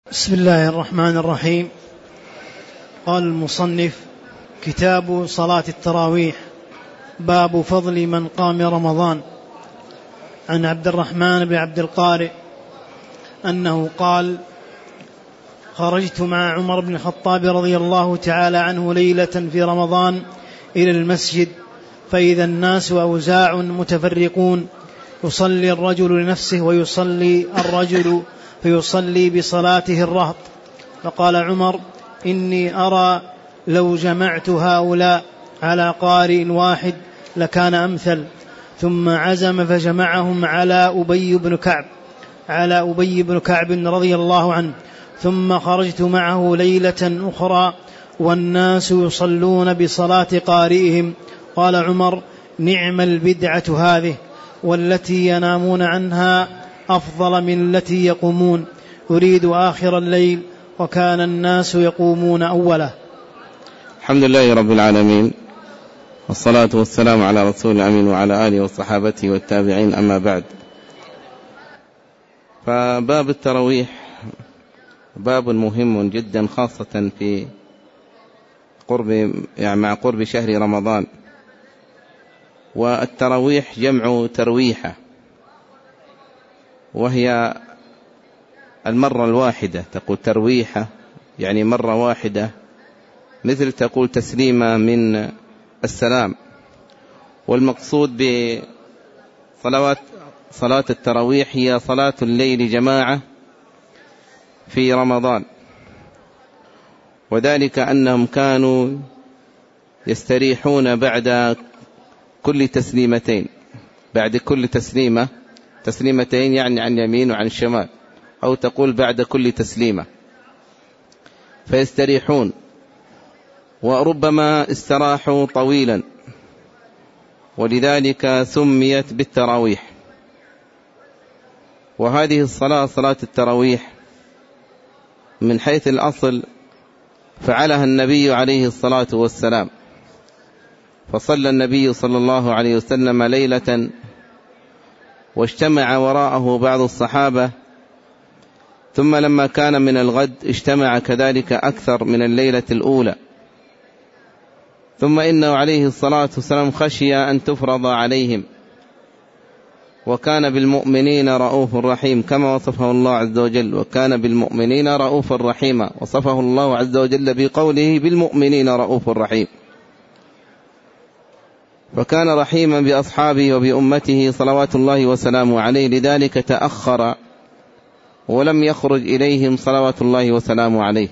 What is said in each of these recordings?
بسم الله الرحمن الرحيم. قال المصنف: كتاب صلاة التراويح. باب فضل من قام رمضان. عن عبد الرحمن بن عبد القارئ أنه قال: خرجت مع عمر بن الخطاب رضي الله تعالى عنه ليلة في رمضان إلى المسجد، فإذا الناس أوزاع متفرقون، يصلي الرجل لنفسه ويصلي الرجل فيصلي بصلاته الرهط. فقال عمر: إني أرى لو جمعت هؤلاء على قارئ واحد لكان أمثل. ثم عزم فجمعهم على أبي بن كعب رضي الله عنه. ثم خرجت معه ليلة أخرى والناس يصلون بصلاة قارئهم. قال عمر: نعم البدعة هذه، والتي ينامون عنها أفضل من التي يقومون. يريد آخر الليل وكان الناس يقومون أوله. الحمد لله رب العالمين، والصلاة والسلام على رسول الأمين وعلى آله وصحابته والتابعين، أما بعد. فباب التراويح باب مهم جدا، خاصة في مع قرب شهر رمضان. والتراويح جمع ترويحة، وهي المرة الواحدة. تقول ترويحة يعني مرة واحدة، مثل تقول تسليمة من السلام. والمقصود صلاة التراويح هي صلاة الليل جماعة في رمضان، وذلك أنهم كانوا يستريحون بعد كل تسليمتين. بعد كل تسليمتين يعني عن يمين وعن شمال، أو تقول بعد كل تسليمة، فيستريحون، وربما استراحوا طويلا، ولذلك سميت بالتراويح. وهذه الصلاة، صلاة التراويح، من حيث الأصل فعلها النبي عليه الصلاة والسلام. فصلى النبي صلى الله عليه وسلم ليلة، واجتمع وراءه بعض الصحابة، ثم لما كان من الغد اجتمع كذلك أكثر من الليلة الأولى. ثم إنه عليه الصلاة والسلام خشي أن تفرض عليهم، وكان بالمؤمنين رؤوف رحيم، كما وصفه الله عز وجل: وكان بالمؤمنين رؤوف رحيما. وصفه الله عز وجل بقوله: بالمؤمنين رؤوف رحيم. فكان رحيما بأصحابه وبأمته صلوات الله وسلامه عليه، لذلك تأخر ولم يخرج إليهم صلوات الله وسلامه عليه.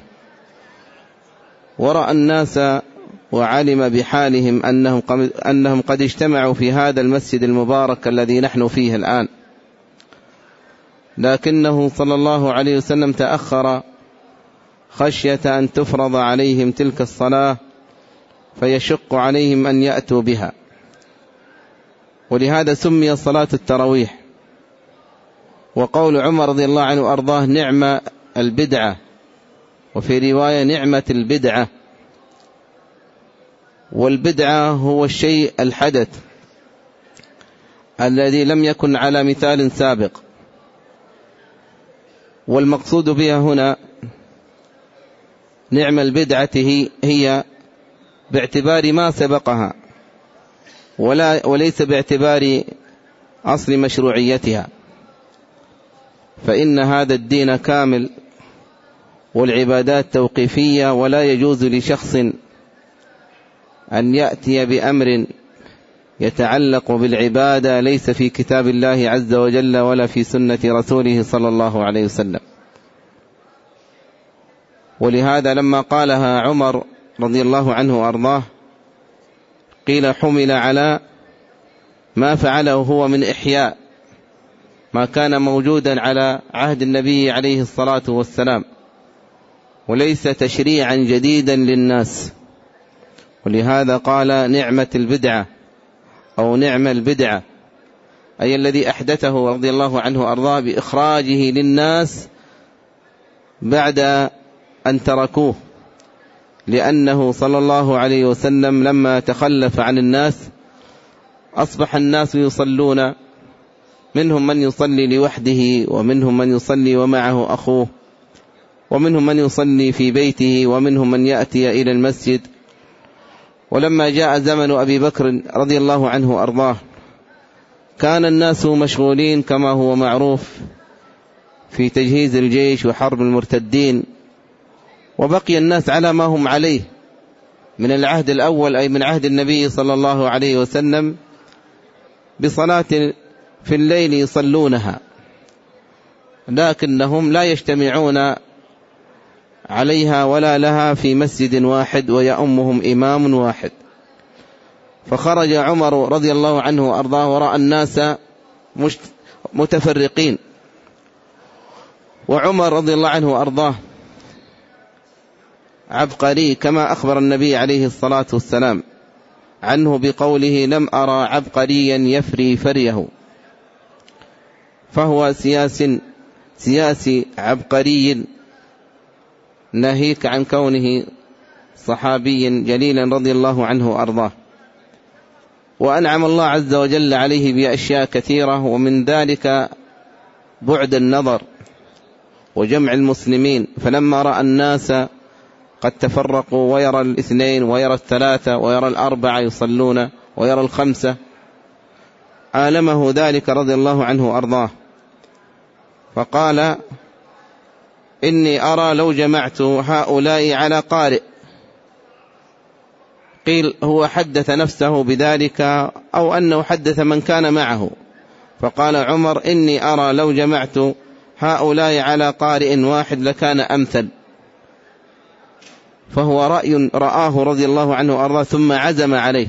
ورأى الناس وعلم بحالهم أنهم قد اجتمعوا في هذا المسجد المبارك الذي نحن فيه الآن، لكنه صلى الله عليه وسلم تأخر خشية أن تفرض عليهم تلك الصلاة فيشق عليهم أن يأتوا بها. ولهذا سمي صلاة التراويح. وقول عمر رضي الله عنه وأرضاه: نعم البدعة، وفي رواية: نعمة البدعة. والبدعة هو الشيء الحدث الذي لم يكن على مثال سابق. والمقصود بها هنا نعم البدعة هي باعتبار ما سبقها، وليس باعتبار أصل مشروعيتها. فإن هذا الدين كامل، والعبادات توقيفية، ولا يجوز لشخص أن يأتي بأمر يتعلق بالعبادة ليس في كتاب الله عز وجل ولا في سنة رسوله صلى الله عليه وسلم. ولهذا لما قالها عمر رضي الله عنه وأرضاه قيل حمل على ما فعله هو من إحياء ما كان موجودا على عهد النبي عليه الصلاة والسلام، وليس تشريعا جديدا للناس. ولهذا قال نعمة البدعة أو نعم البدعة، أي الذي أحدثه رضي الله عنه وأرضاه بإخراجه للناس بعد أن تركوه، لأنه صلى الله عليه وسلم لما تخلف عن الناس أصبح الناس يصلون، منهم من يصلي لوحده، ومنهم من يصلي ومعه أخوه، ومنهم من يصلي في بيته، ومنهم من يأتي إلى المسجد. ولما جاء زمن أبي بكر رضي الله عنه وأرضاه كان الناس مشغولين كما هو معروف في تجهيز الجيش وحرب المرتدين، وبقي الناس على ما هم عليه من العهد الأول، أي من عهد النبي صلى الله عليه وسلم، بصلاة في الليل يصلونها، لكنهم لا يجتمعون عليها ولا لها في مسجد واحد ويؤمهم إمام واحد. فخرج عمر رضي الله عنه وأرضاه ورأى الناس متفرقين. وعمر رضي الله عنه وأرضاه عبقري كما أخبر النبي عليه الصلاة والسلام عنه بقوله: لم أرى عبقريا يفري فريه. فهو سياسي عبقري، ناهيك عن كونه صحابيا جليلا رضي الله عنه وأرضاه. وأنعم الله عز وجل عليه بأشياء كثيرة، ومن ذلك بعد النظر وجمع المسلمين. فلما رأى الناس قد تفرقوا، ويرى الاثنين ويرى الثلاثة ويرى الأربعة يصلون ويرى الخمسة، عالمه ذلك رضي الله عنه وأرضاه، فقال: إني أرى لو جمعت هؤلاء على قارئ. قيل هو حدث نفسه بذلك أو أنه حدث من كان معه، فقال عمر: إني أرى لو جمعت هؤلاء على قارئ واحد لكان أمثل. فهو رأي رآه رضي الله عنه وأرضاه ثم عزم عليه،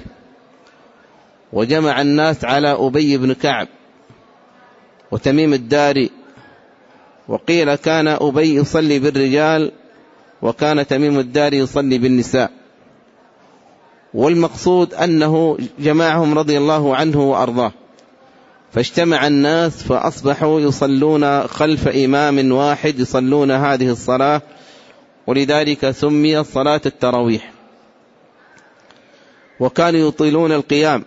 وجمع الناس على أبي بن كعب وتميم الداري. وقيل كان أبي يصلي بالرجال وكان تميم الداري يصلي بالنساء. والمقصود أنه جمعهم رضي الله عنه وأرضاه، فاجتمع الناس فأصبحوا يصلون خلف إمام واحد، يصلون هذه الصلاة، ولذلك سمي صلاة التراويح. وكانوا يطيلون القيام،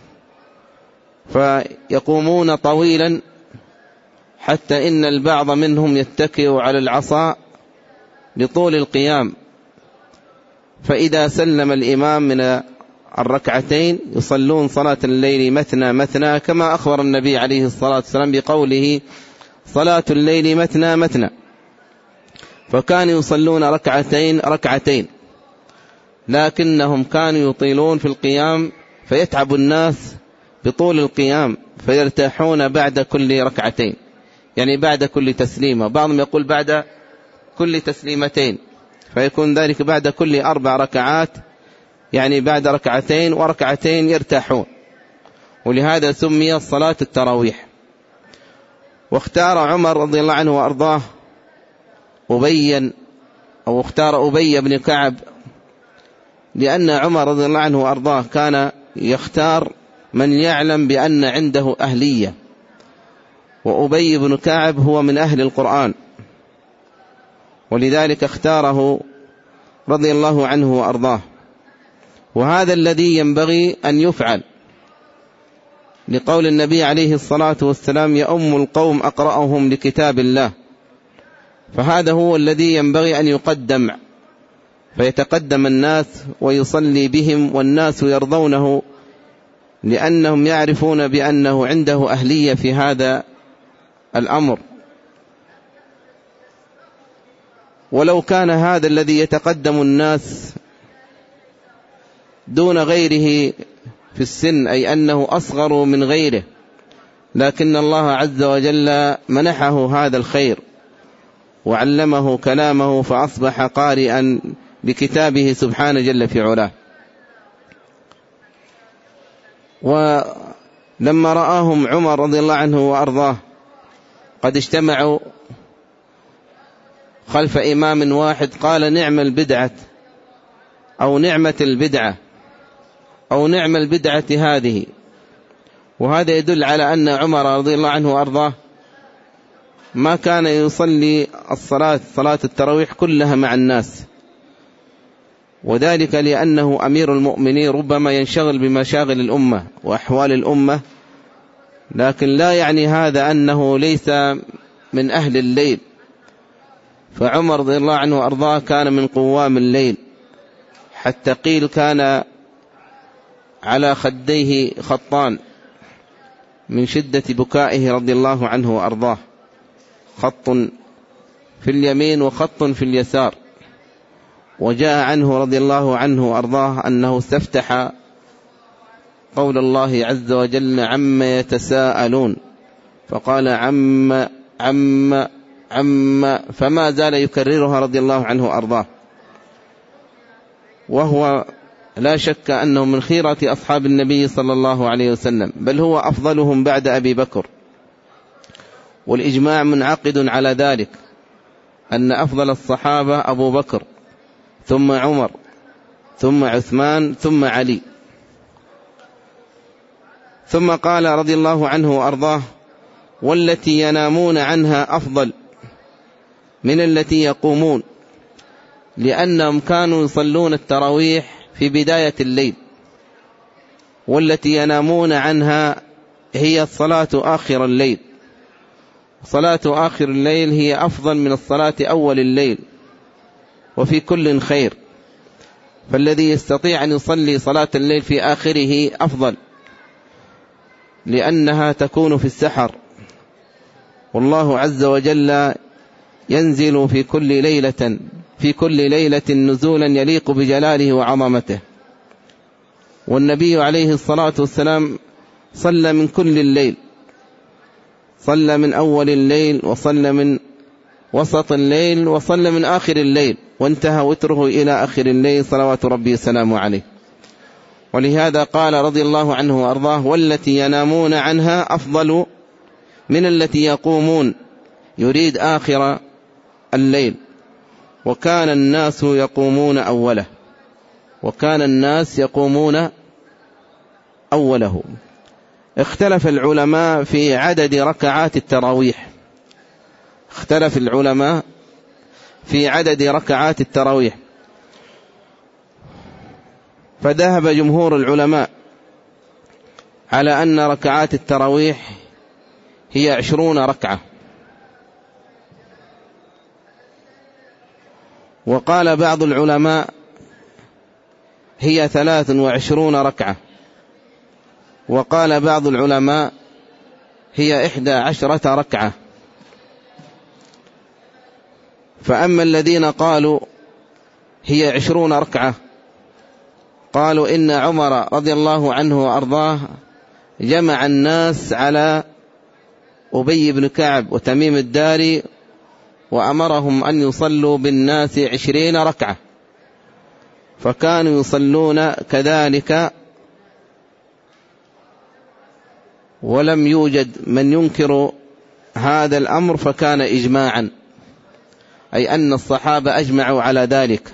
فيقومون طويلا حتى إن البعض منهم يتكئ على العصا لطول القيام. فإذا سلم الإمام من الركعتين يصلون صلاة الليل مثنى مثنى، كما أخبر النبي عليه الصلاة والسلام بقوله: صلاة الليل مثنى مثنى. فكانوا يصلون ركعتين ركعتين، لكنهم كانوا يطيلون في القيام فيتعب الناس بطول القيام، فيرتاحون بعد كل ركعتين، يعني بعد كل تسليمة. بعضهم يقول بعد كل تسليمتين، فيكون ذلك بعد كل 4 ركعات، يعني بعد ركعتين وركعتين يرتاحون. ولهذا سمي صلاة التراويح. واختار عمر رضي الله عنه وأرضاه اختار أبي بن كعب، لأن عمر رضي الله عنه وأرضاه كان يختار من يعلم بأن عنده أهلية، وأبي بن كعب هو من أهل القرآن، ولذلك اختاره رضي الله عنه وأرضاه. وهذا الذي ينبغي أن يفعل، لقول النبي عليه الصلاة والسلام: يؤم القوم أقرأهم لكتاب الله. فهذا هو الذي ينبغي أن يقدم، فيتقدم الناس ويصلي بهم، والناس يرضونه لأنهم يعرفون بأنه عنده أهلية في هذا الأمر. ولو كان هذا الذي يتقدم الناس دون غيره في السن، أي أنه أصغر من غيره، لكن الله عز وجل منحه هذا الخير وعلمه كلامه، فأصبح قارئا بكتابه سبحانه جل في علاه. ولما رآهم عمر رضي الله عنه وأرضاه قد اجتمعوا خلف إمام واحد، قال: نعم البدعة، أو نعمة البدعة، أو نعم البدعة هذه. وهذا يدل على أن عمر رضي الله عنه وأرضاه ما كان يصلي صلاة التراويح كلها مع الناس، وذلك لأنه أمير المؤمنين، ربما ينشغل بمشاغل الأمة وأحوال الأمة، لكن لا يعني هذا أنه ليس من أهل الليل. فعمر رضي الله عنه وأرضاه كان من قوام الليل، حتى قيل كان على خديه خطان من شدة بكائه رضي الله عنه وأرضاه، خط في اليمين وخط في اليسار. وجاء عنه رضي الله عنه وأرضاه أنه استفتح قول الله عز وجل عما يتساءلون، فقال عم فما زال يكررها رضي الله عنه وأرضاه، وهو لا شك أنه من خيرة أصحاب النبي صلى الله عليه وسلم، بل هو أفضلهم بعد أبي بكر، والإجماع منعقد على ذلك أن أفضل الصحابة أبو بكر ثم عمر ثم عثمان ثم علي. ثم قال رضي الله عنه وأرضاه والتي ينامون عنها أفضل من التي يقومون، لأنهم كانوا يصلون التراويح في بداية الليل، والتي ينامون عنها هي الصلاة آخر الليل. صلاة آخر الليل هي أفضل من الصلاة أول الليل، وفي كل خير، فالذي يستطيع أن يصلي صلاة الليل في آخره أفضل، لأنها تكون في السحر، والله عز وجل ينزل في كل ليلة نزولا يليق بجلاله وعظمته. والنبي عليه الصلاة والسلام صلى من كل الليل، صلى من أول الليل، وصلى من وسط الليل، وصلى من آخر الليل، وانتهى وتره إلى آخر الليل صلوات ربي وسلامه عليه. ولهذا قال رضي الله عنه وأرضاه والتي ينامون عنها أفضل من التي يقومون، يريد آخر الليل. وكان الناس يقومون أوله. اختلف العلماء في عدد ركعات التراويح، فذهب جمهور العلماء على أن ركعات التراويح هي 20 ركعة، وقال بعض العلماء هي 23 ركعة، وقال بعض العلماء هي 11 ركعة. فأما الذين قالوا هي 20 ركعة قالوا إن عمر رضي الله عنه وأرضاه جمع الناس على أبي بن كعب وتميم الداري، وأمرهم أن يصلوا بالناس 20 ركعة، فكانوا يصلون كذلك، ولم يوجد من ينكر هذا الأمر، فكان إجماعا، أي أن الصحابة أجمعوا على ذلك.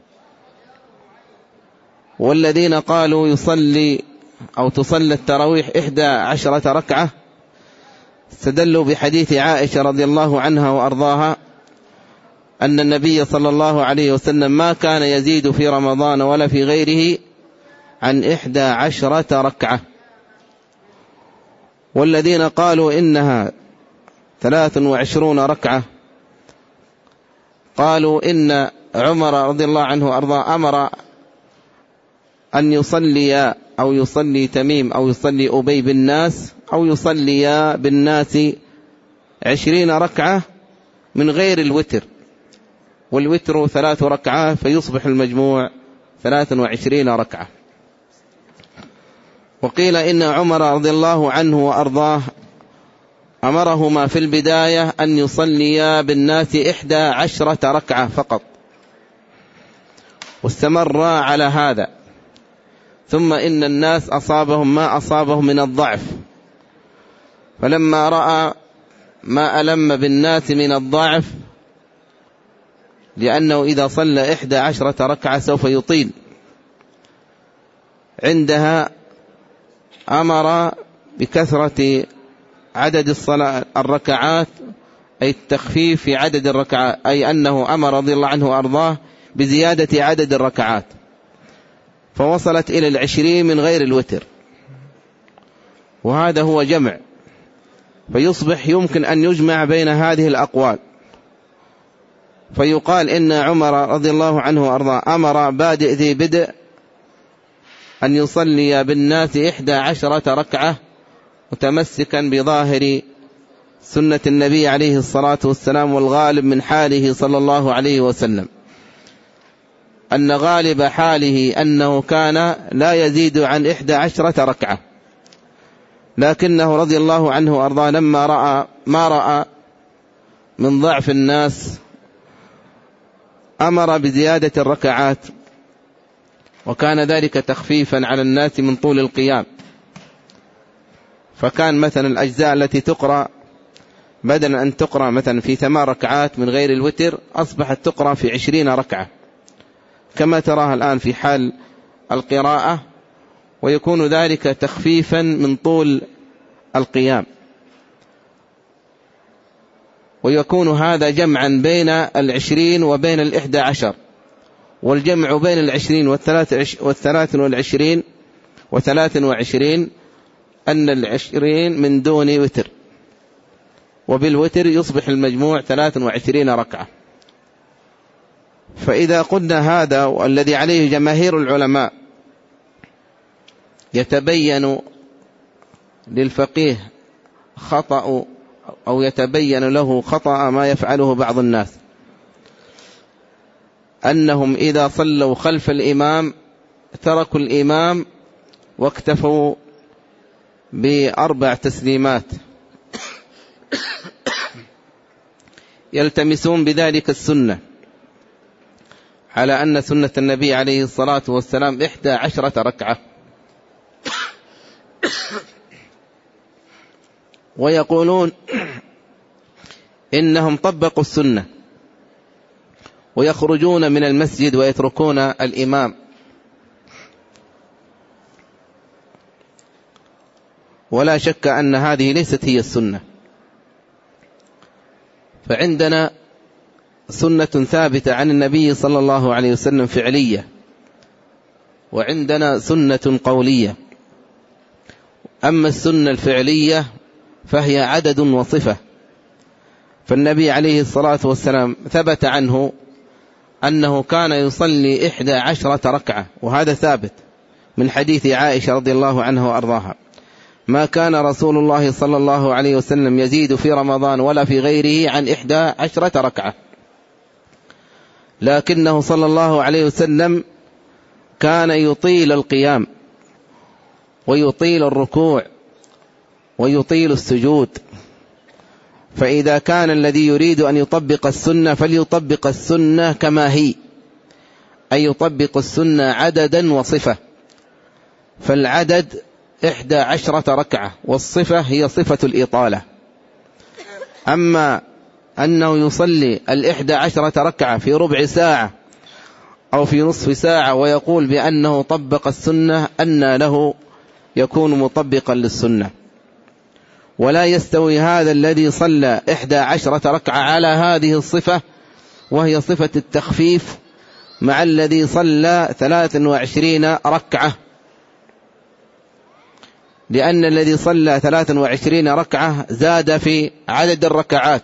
والذين قالوا تصلي التراويح 11 ركعة استدلوا بحديث عائشة رضي الله عنها وأرضاها أن النبي صلى الله عليه وسلم ما كان يزيد في رمضان ولا في غيره عن 11 ركعة. والذين قالوا إنها 23 ركعة قالوا إن عمر رضي الله عنه وأرضاه أمر أن يصلي أو يصلي تميم أو يصلي أبي بالناس أو يصلي بالناس 20 ركعة من غير الوتر، والوتر 3 ركعة، فيصبح المجموع 23 ركعة. وقيل إن عمر رضي الله عنه وأرضاه أمرهما في البداية أن يصليا بالناس 11 ركعة فقط، واستمر على هذا. ثم إن الناس أصابهم ما أصابهم من الضعف، فلما رأى ما ألم بالناس من الضعف، لأنه إذا صلى 11 ركعة سوف يطيل، عندها أمر بكثرة عدد الركعات، أي التخفيف في عدد الركعات، أي أنه أمر رضي الله عنه وأرضاه بزيادة عدد الركعات، فوصلت إلى 20 من غير الوتر، وهذا هو جمع، فيصبح يمكن أن يجمع بين هذه الأقوال، فيقال إن عمر رضي الله عنه وأرضاه أمر بادئ ذي بدء أن يصلي بالناس 11 ركعة متمسكا بظاهر سنة النبي عليه الصلاة والسلام والغالب من حاله صلى الله عليه وسلم، أن غالب حاله أنه كان لا يزيد عن 11 ركعة، لكنه رضي الله عنه وأرضاه لما رأى ما رأى من ضعف الناس أمر بزيادة الركعات، وكان ذلك تخفيفا على الناس من طول القيام. فكان مثلا الأجزاء التي تقرأ بدلا أن تقرأ مثلا في 8 ركعات من غير الوتر أصبحت تقرأ في 20 ركعة كما تراها الآن في حال القراءة، ويكون ذلك تخفيفا من طول القيام، ويكون هذا جمعا بين 20 وبين 11، والجمع بين 20 و23 أن 20 من دون وتر، وبالوتر يصبح المجموع 23 ركعة. فإذا قلنا هذا والذي عليه جماهير العلماء يتبين للفقيه خطأ أو يتبين له خطأ ما يفعله بعض الناس، أنهم إذا صلوا خلف الإمام تركوا الإمام واكتفوا ب4 تسليمات يلتمسون بذلك السنة، على أن سنة النبي عليه الصلاة والسلام 11 ركعة، ويقولون إنهم طبقوا السنة ويخرجون من المسجد ويتركون الإمام، ولا شك أن هذه ليست هي السنة. فعندنا سنة ثابتة عن النبي صلى الله عليه وسلم فعلية، وعندنا سنة قولية. أما السنة الفعلية فهي عدد وصفة، فالنبي عليه الصلاة والسلام ثبت عنه أنه كان يصلي 11 ركعة، وهذا ثابت من حديث عائشة رضي الله عنها وأرضاها: ما كان رسول الله صلى الله عليه وسلم يزيد في رمضان ولا في غيره عن 11 ركعة، لكنه صلى الله عليه وسلم كان يطيل القيام ويطيل الركوع ويطيل السجود. فإذا كان الذي يريد أن يطبق السنة فليطبق السنة كما هي، أي يطبق السنة عددا وصفة، فالعدد 11 ركعة والصفة هي صفة الإطالة. أما أنه يصلي 11 ركعة في ربع ساعة أو في نصف ساعة ويقول بأنه طبق السنة، أن له يكون مطبقا للسنة. ولا يستوي هذا الذي صلى 11 ركعة على هذه الصفة وهي صفة التخفيف مع الذي صلى 23 ركعة، لأن الذي صلى 23 ركعة زاد في عدد الركعات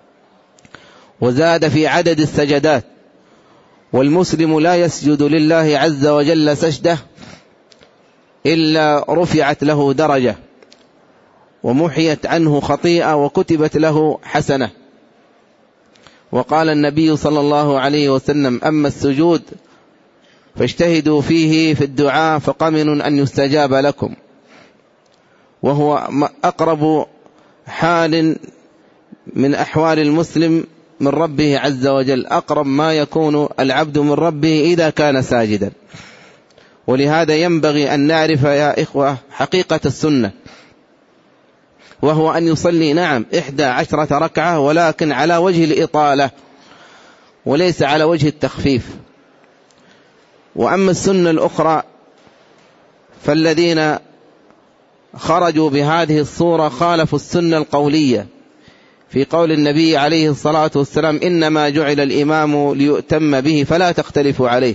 وزاد في عدد السجدات، والمسلم لا يسجد لله عز وجل سجدة إلا رفعت له درجة ومحيت عنه خطيئة وكتبت له حسنة. وقال النبي صلى الله عليه وسلم: أما السجود فاجتهدوا فيه في الدعاء فقمن أن يستجاب لكم، وهو أقرب حال من أحوال المسلم من ربه عز وجل، أقرب ما يكون العبد من ربه إذا كان ساجدا. ولهذا ينبغي أن نعرف يا إخوة حقيقة السنة، وهو أن يصلي 11 ركعة ولكن على وجه الإطالة وليس على وجه التخفيف. وأما السنة الأخرى فالذين خرجوا بهذه الصورة خالفوا السنة القولية في قول النبي عليه الصلاة والسلام: إنما جعل الإمام ليؤتم به فلا تختلفوا عليه.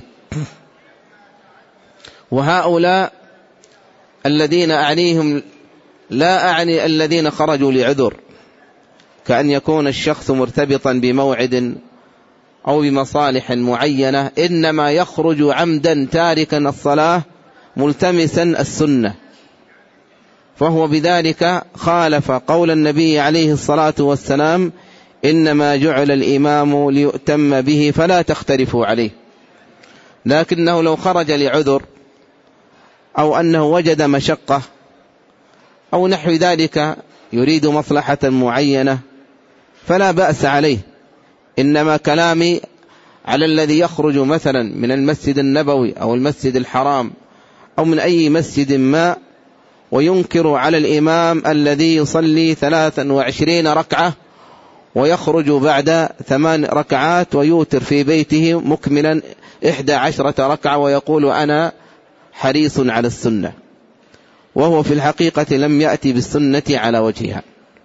وهؤلاء الذين أعنيهم لا أعني الذين خرجوا لعذر، كأن يكون الشخص مرتبطا بموعد أو بمصالح معينة، إنما يخرج عمدا تاركا الصلاة ملتمسا السنة، فهو بذلك خالف قول النبي عليه الصلاة والسلام: إنما جعل الإمام ليؤتم به فلا تختلفوا عليه. لكنه لو خرج لعذر أو أنه وجد مشقة أو نحو ذلك يريد مصلحة معينة فلا بأس عليه. إنما كلامي على الذي يخرج مثلا من المسجد النبوي أو المسجد الحرام أو من أي مسجد ما وينكر على الإمام الذي يصلي 23 ركعة ويخرج بعد 8 ركعات ويوتر في بيته مكملا 11 ركعة ويقول: أنا حريص على السنة، وهو في الحقيقة لم يأتي بالسنة على وجهها.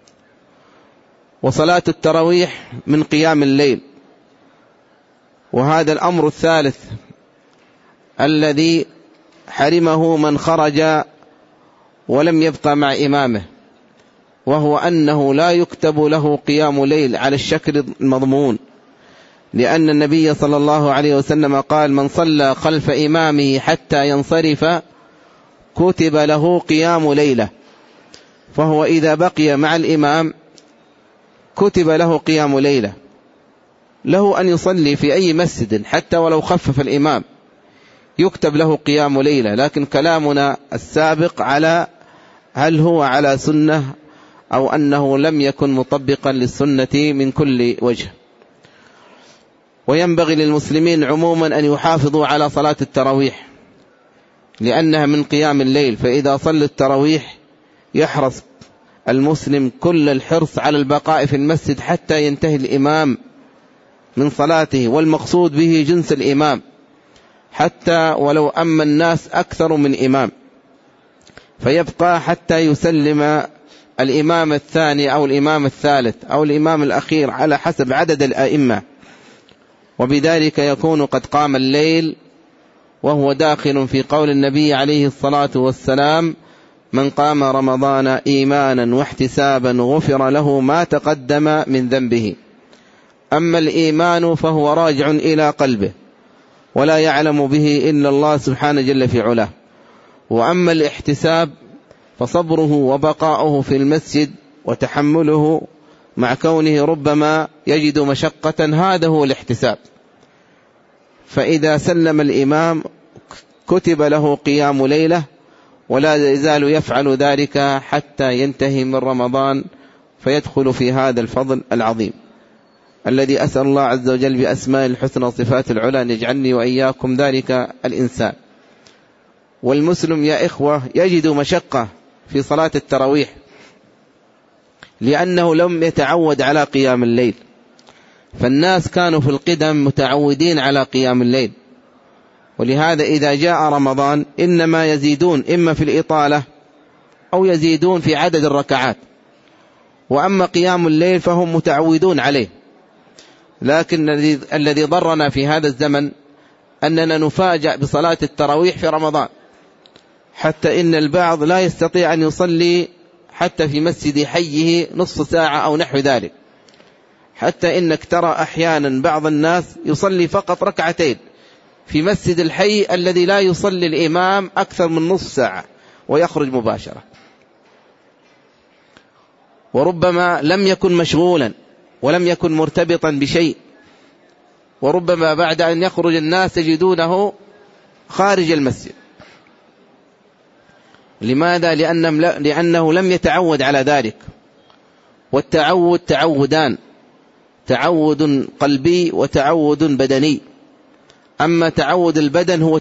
وصلاة التراويح من قيام الليل، وهذا الأمر الثالث الذي حرمه من خرج ولم يبقى مع إمامه، وهو أنه لا يكتب له قيام ليل على الشكل المضمون، لأن النبي صلى الله عليه وسلم قال: من صلى خلف إمامه حتى ينصرف كتب له قيام ليلة. فهو إذا بقي مع الإمام كتب له قيام ليلة، له أن يصلي في أي مسجد حتى ولو خفف الإمام يكتب له قيام ليلة. لكن كلامنا السابق على هل هو على سنة أو أنه لم يكن مطبقا للسنة من كل وجه. وينبغي للمسلمين عموما أن يحافظوا على صلاة التراويح لأنها من قيام الليل، فإذا صلى التراويح يحرص المسلم كل الحرص على البقاء في المسجد حتى ينتهي الإمام من صلاته، والمقصود به جنس الإمام، حتى ولو أما الناس أكثر من إمام، فيبقى حتى يسلم الإمام الثاني أو الإمام الثالث أو الإمام الأخير على حسب عدد الأئمة، وبذلك يكون قد قام الليل، وهو داخل في قول النبي عليه الصلاة والسلام: من قام رمضان إيمانا واحتسابا غفر له ما تقدم من ذنبه. أما الإيمان فهو راجع إلى قلبه ولا يعلم به إلا الله سبحانه جل في علاه، وأما الاحتساب فصبره وبقاؤه في المسجد وتحمله مع كونه ربما يجد مشقة، هذا هو الاحتساب. فإذا سلم الإمام كتب له قيام ليلة، ولا يزال يفعل ذلك حتى ينتهي من رمضان فيدخل في هذا الفضل العظيم الذي أسأل الله عز وجل بأسماء الحسنى وصفات العلى أن يجعلني وإياكم ذلك الإنسان. والمسلم يا إخوة يجد مشقة في صلاة التراويح لأنه لم يتعود على قيام الليل، فالناس كانوا في القدم متعودين على قيام الليل، ولهذا إذا جاء رمضان إنما يزيدون إما في الإطالة أو يزيدون في عدد الركعات، وأما قيام الليل فهم متعودون عليه. لكن الذي ضرنا في هذا الزمن أننا نفاجأ بصلاة التراويح في رمضان، حتى إن البعض لا يستطيع أن يصلي حتى في مسجد حيه نصف ساعة أو نحو ذلك، حتى إنك ترى أحيانا بعض الناس يصلي فقط ركعتين في مسجد الحي الذي لا يصلي الإمام أكثر من نصف ساعة ويخرج مباشرة، وربما لم يكن مشغولا ولم يكن مرتبطا بشيء، وربما بعد أن يخرج الناس يجدونه خارج المسجد. لماذا؟ لأنه لم يتعود على ذلك. والتعود تعودان: تعود قلبي وتعود بدني. أما تعود البدن هو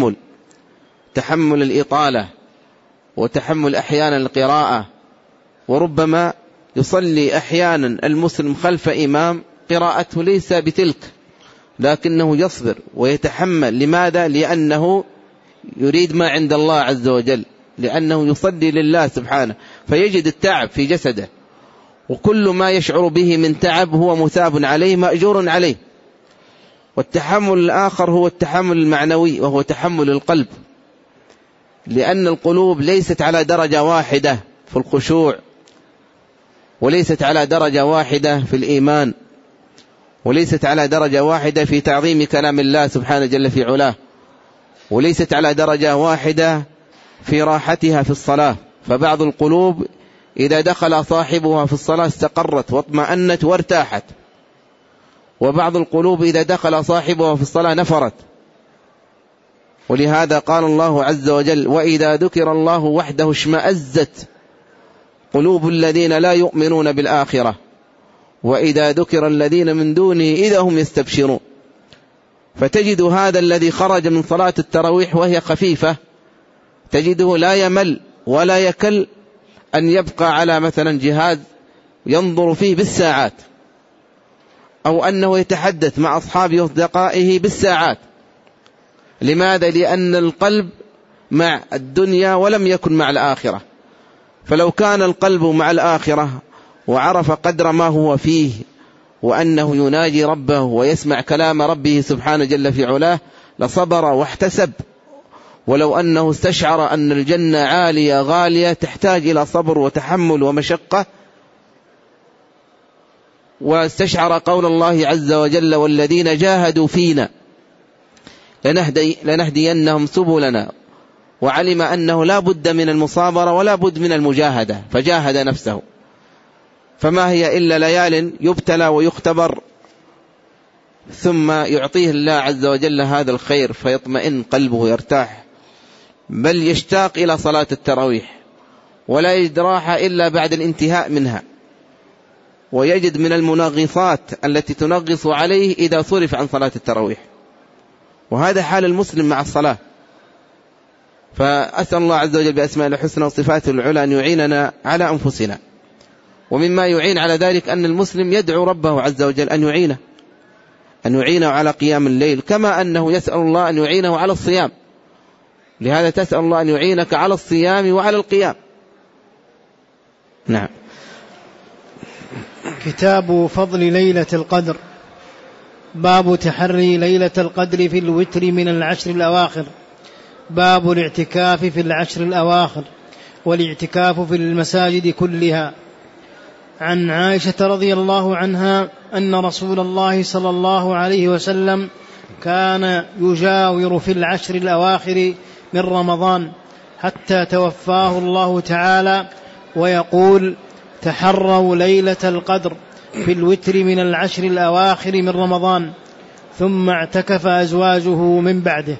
تحمل الإطالة وتحمل أحيانا القراءة، وربما يصلي أحيانا المسلم خلف إمام قراءته ليس بتلك، لكنه يصبر ويتحمل. لماذا؟ لأنه يريد ما عند الله عز وجل، لأنه يصلي لله سبحانه، فيجد التعب في جسده، وكل ما يشعر به من تعب هو مثاب عليه مأجور عليه. والتحمل الآخر هو التحمل المعنوي، وهو تحمل القلب، لأن القلوب ليست على درجة واحدة في الخشوع، وليست على درجة واحدة في الإيمان، وليست على درجة واحدة في تعظيم كلام الله سبحانه جل في علاه، وليست على درجة واحدة في راحتها في الصلاة. فبعض القلوب إذا دخل صاحبها في الصلاة استقرت واطمأنت وارتاحت، وبعض القلوب إذا دخل صاحبها في الصلاة نفرت. ولهذا قال الله عز وجل: وإذا ذكر الله وحده اشمأزت قلوب الذين لا يؤمنون بالآخرة وإذا ذكر الذين من دونه إذا هم يستبشرون. فتجد هذا الذي خرج من صلاة التراويح وهي خفيفة تجده لا يمل ولا يكل أن يبقى على مثلا جهاز ينظر فيه بالساعات، أو أنه يتحدث مع أصحابه وأصدقائه بالساعات. لماذا؟ لأن القلب مع الدنيا ولم يكن مع الآخرة. فلو كان القلب مع الآخرة وعرف قدر ما هو فيه وأنه يناجي ربه ويسمع كلام ربه سبحانه جل في علاه لصبر واحتسب. ولو أنه استشعر أن الجنة عالية غالية تحتاج إلى صبر وتحمل ومشقة، واستشعر قول الله عز وجل: والذين جاهدوا فينا لنهدينهم سبلنا، وعلم أنه لا بد من المصابرة ولا بد من المجاهدة فجاهد نفسه. فما هي إلا ليال يبتلى ويختبر ثم يعطيه الله عز وجل هذا الخير فيطمئن قلبه يرتاح، بل يشتاق إلى صلاة التراويح ولا يجد راحة إلا بعد الانتهاء منها، ويجد من المنغصات التي تنغص عليه إذا صرف عن صلاة التراويح. وهذا حال المسلم مع الصلاة. فأسأل الله عز وجل بأسماء الحسنى وصفاته العلى أن يعيننا على أنفسنا. ومما يعين على ذلك أن المسلم يدعو ربه عز وجل أن يعينه على قيام الليل، كما أنه يسأل الله أن يعينه على الصيام. لهذا تسأل الله أن يعينك على الصيام وعلى القيام. نعم. كتاب فضل ليلة القدر. باب تحري ليلة القدر في الوتر من العشر الأواخر. باب الاعتكاف في العشر الأواخر والاعتكاف في المساجد كلها. عن عائشة رضي الله عنها أن رسول الله صلى الله عليه وسلم كان يجاور في العشر الأواخر من رمضان حتى توفاه الله تعالى، ويقول: تحروا ليلة القدر في الوتر من العشر الأواخر من رمضان. ثم اعتكف أزواجه من بعده.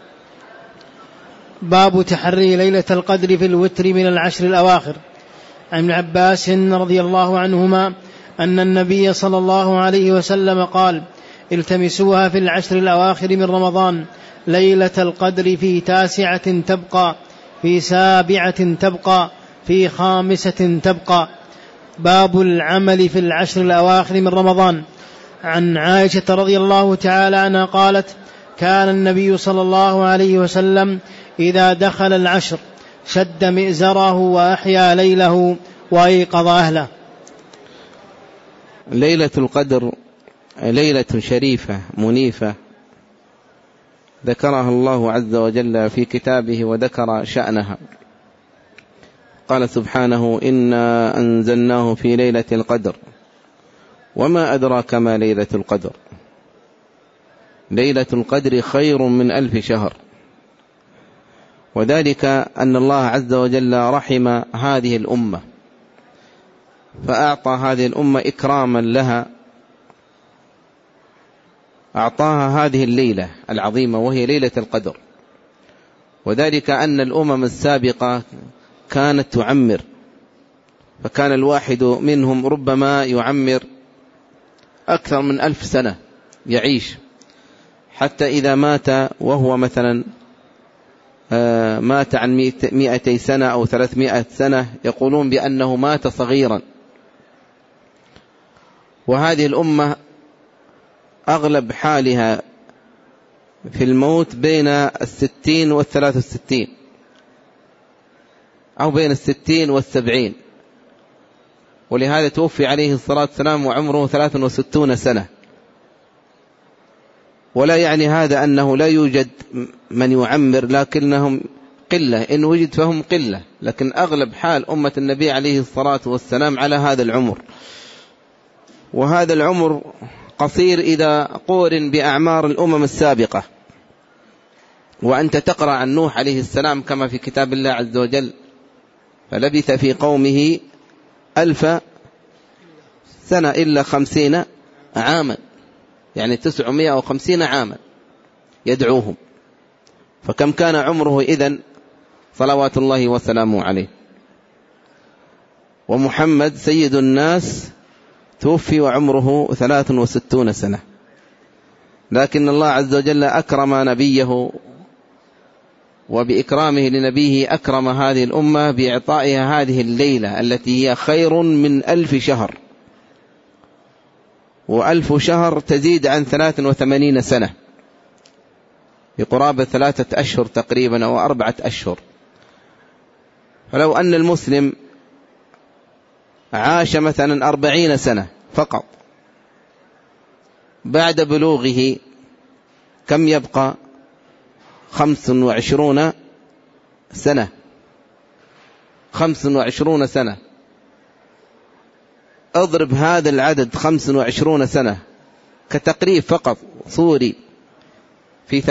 باب تحري ليلة القدر في الوتر من العشر الأواخر. عن ابن عباس رضي الله عنهما أن النبي صلى الله عليه وسلم قال: التمسوها في العشر الأواخر من رمضان، ليلة القدر في 9 تبقى، في 7 تبقى، في 5 تبقى. باب العمل في العشر الأواخر من رمضان. عن عائشة رضي الله تعالى عنها قالت: كان النبي صلى الله عليه وسلم إذا دخل العشر شد مئزره وأحيا ليله وأيقظ أهله. ليلة القدر ليلة شريفة منيفة ذكرها الله عز وجل في كتابه وذكر شأنها. قال سبحانه: إنا أنزلناه في ليلة القدر وما أدراك ما ليلة القدر ليلة القدر خير من 1000 شهر. وذلك أن الله عز وجل رحم هذه الأمة فأعطى هذه الأمة إكراما لها، أعطاها هذه الليلة العظيمة وهي ليلة القدر. وذلك أن الأمم السابقة كانت تعمر، فكان الواحد منهم ربما يعمر أكثر من 1000 سنة يعيش، حتى إذا مات وهو مثلا مات عن 200 سنة أو 300 سنة يقولون بأنه مات صغيرا. وهذه الأمة أغلب حالها في الموت بين 60 و63 أو بين 60 و70. ولهذا توفي عليه الصلاة والسلام وعمره 63 سنة. ولا يعني هذا أنه لا يوجد من يعمر، لكنهم قلة، إن وجد فهم قلة، لكن أغلب حال أمة النبي عليه الصلاة والسلام على هذا العمر. وهذا العمر قصير إذا قورن بأعمار الأمم السابقة. وأنت تقرأ عن نوح عليه السلام كما في كتاب الله عز وجل: فلبث في قومه 1000 سنة إلا 50 عاما، يعني 950 عاما يدعوهم. فكم كان عمره إذن صلوات الله وسلامه عليه. ومحمد سيد الناس توفي وعمره 63 سنة، لكن الله عز وجل أكرم نبيه، وبإكرامه لنبيه أكرم هذه الأمة بإعطائها هذه الليلة التي هي خير من 1000 شهر، و1000 شهر تزيد عن 83 سنة، بقرابة 3 أشهر تقريبا أو 4 أشهر. فلو أن المسلم عاش مثلا 40 سنة فقط بعد بلوغه، كم يبقى؟ 25 سنة. 25 سنة. اضرب هذا العدد 25 سنة كتقريب فقط صوري في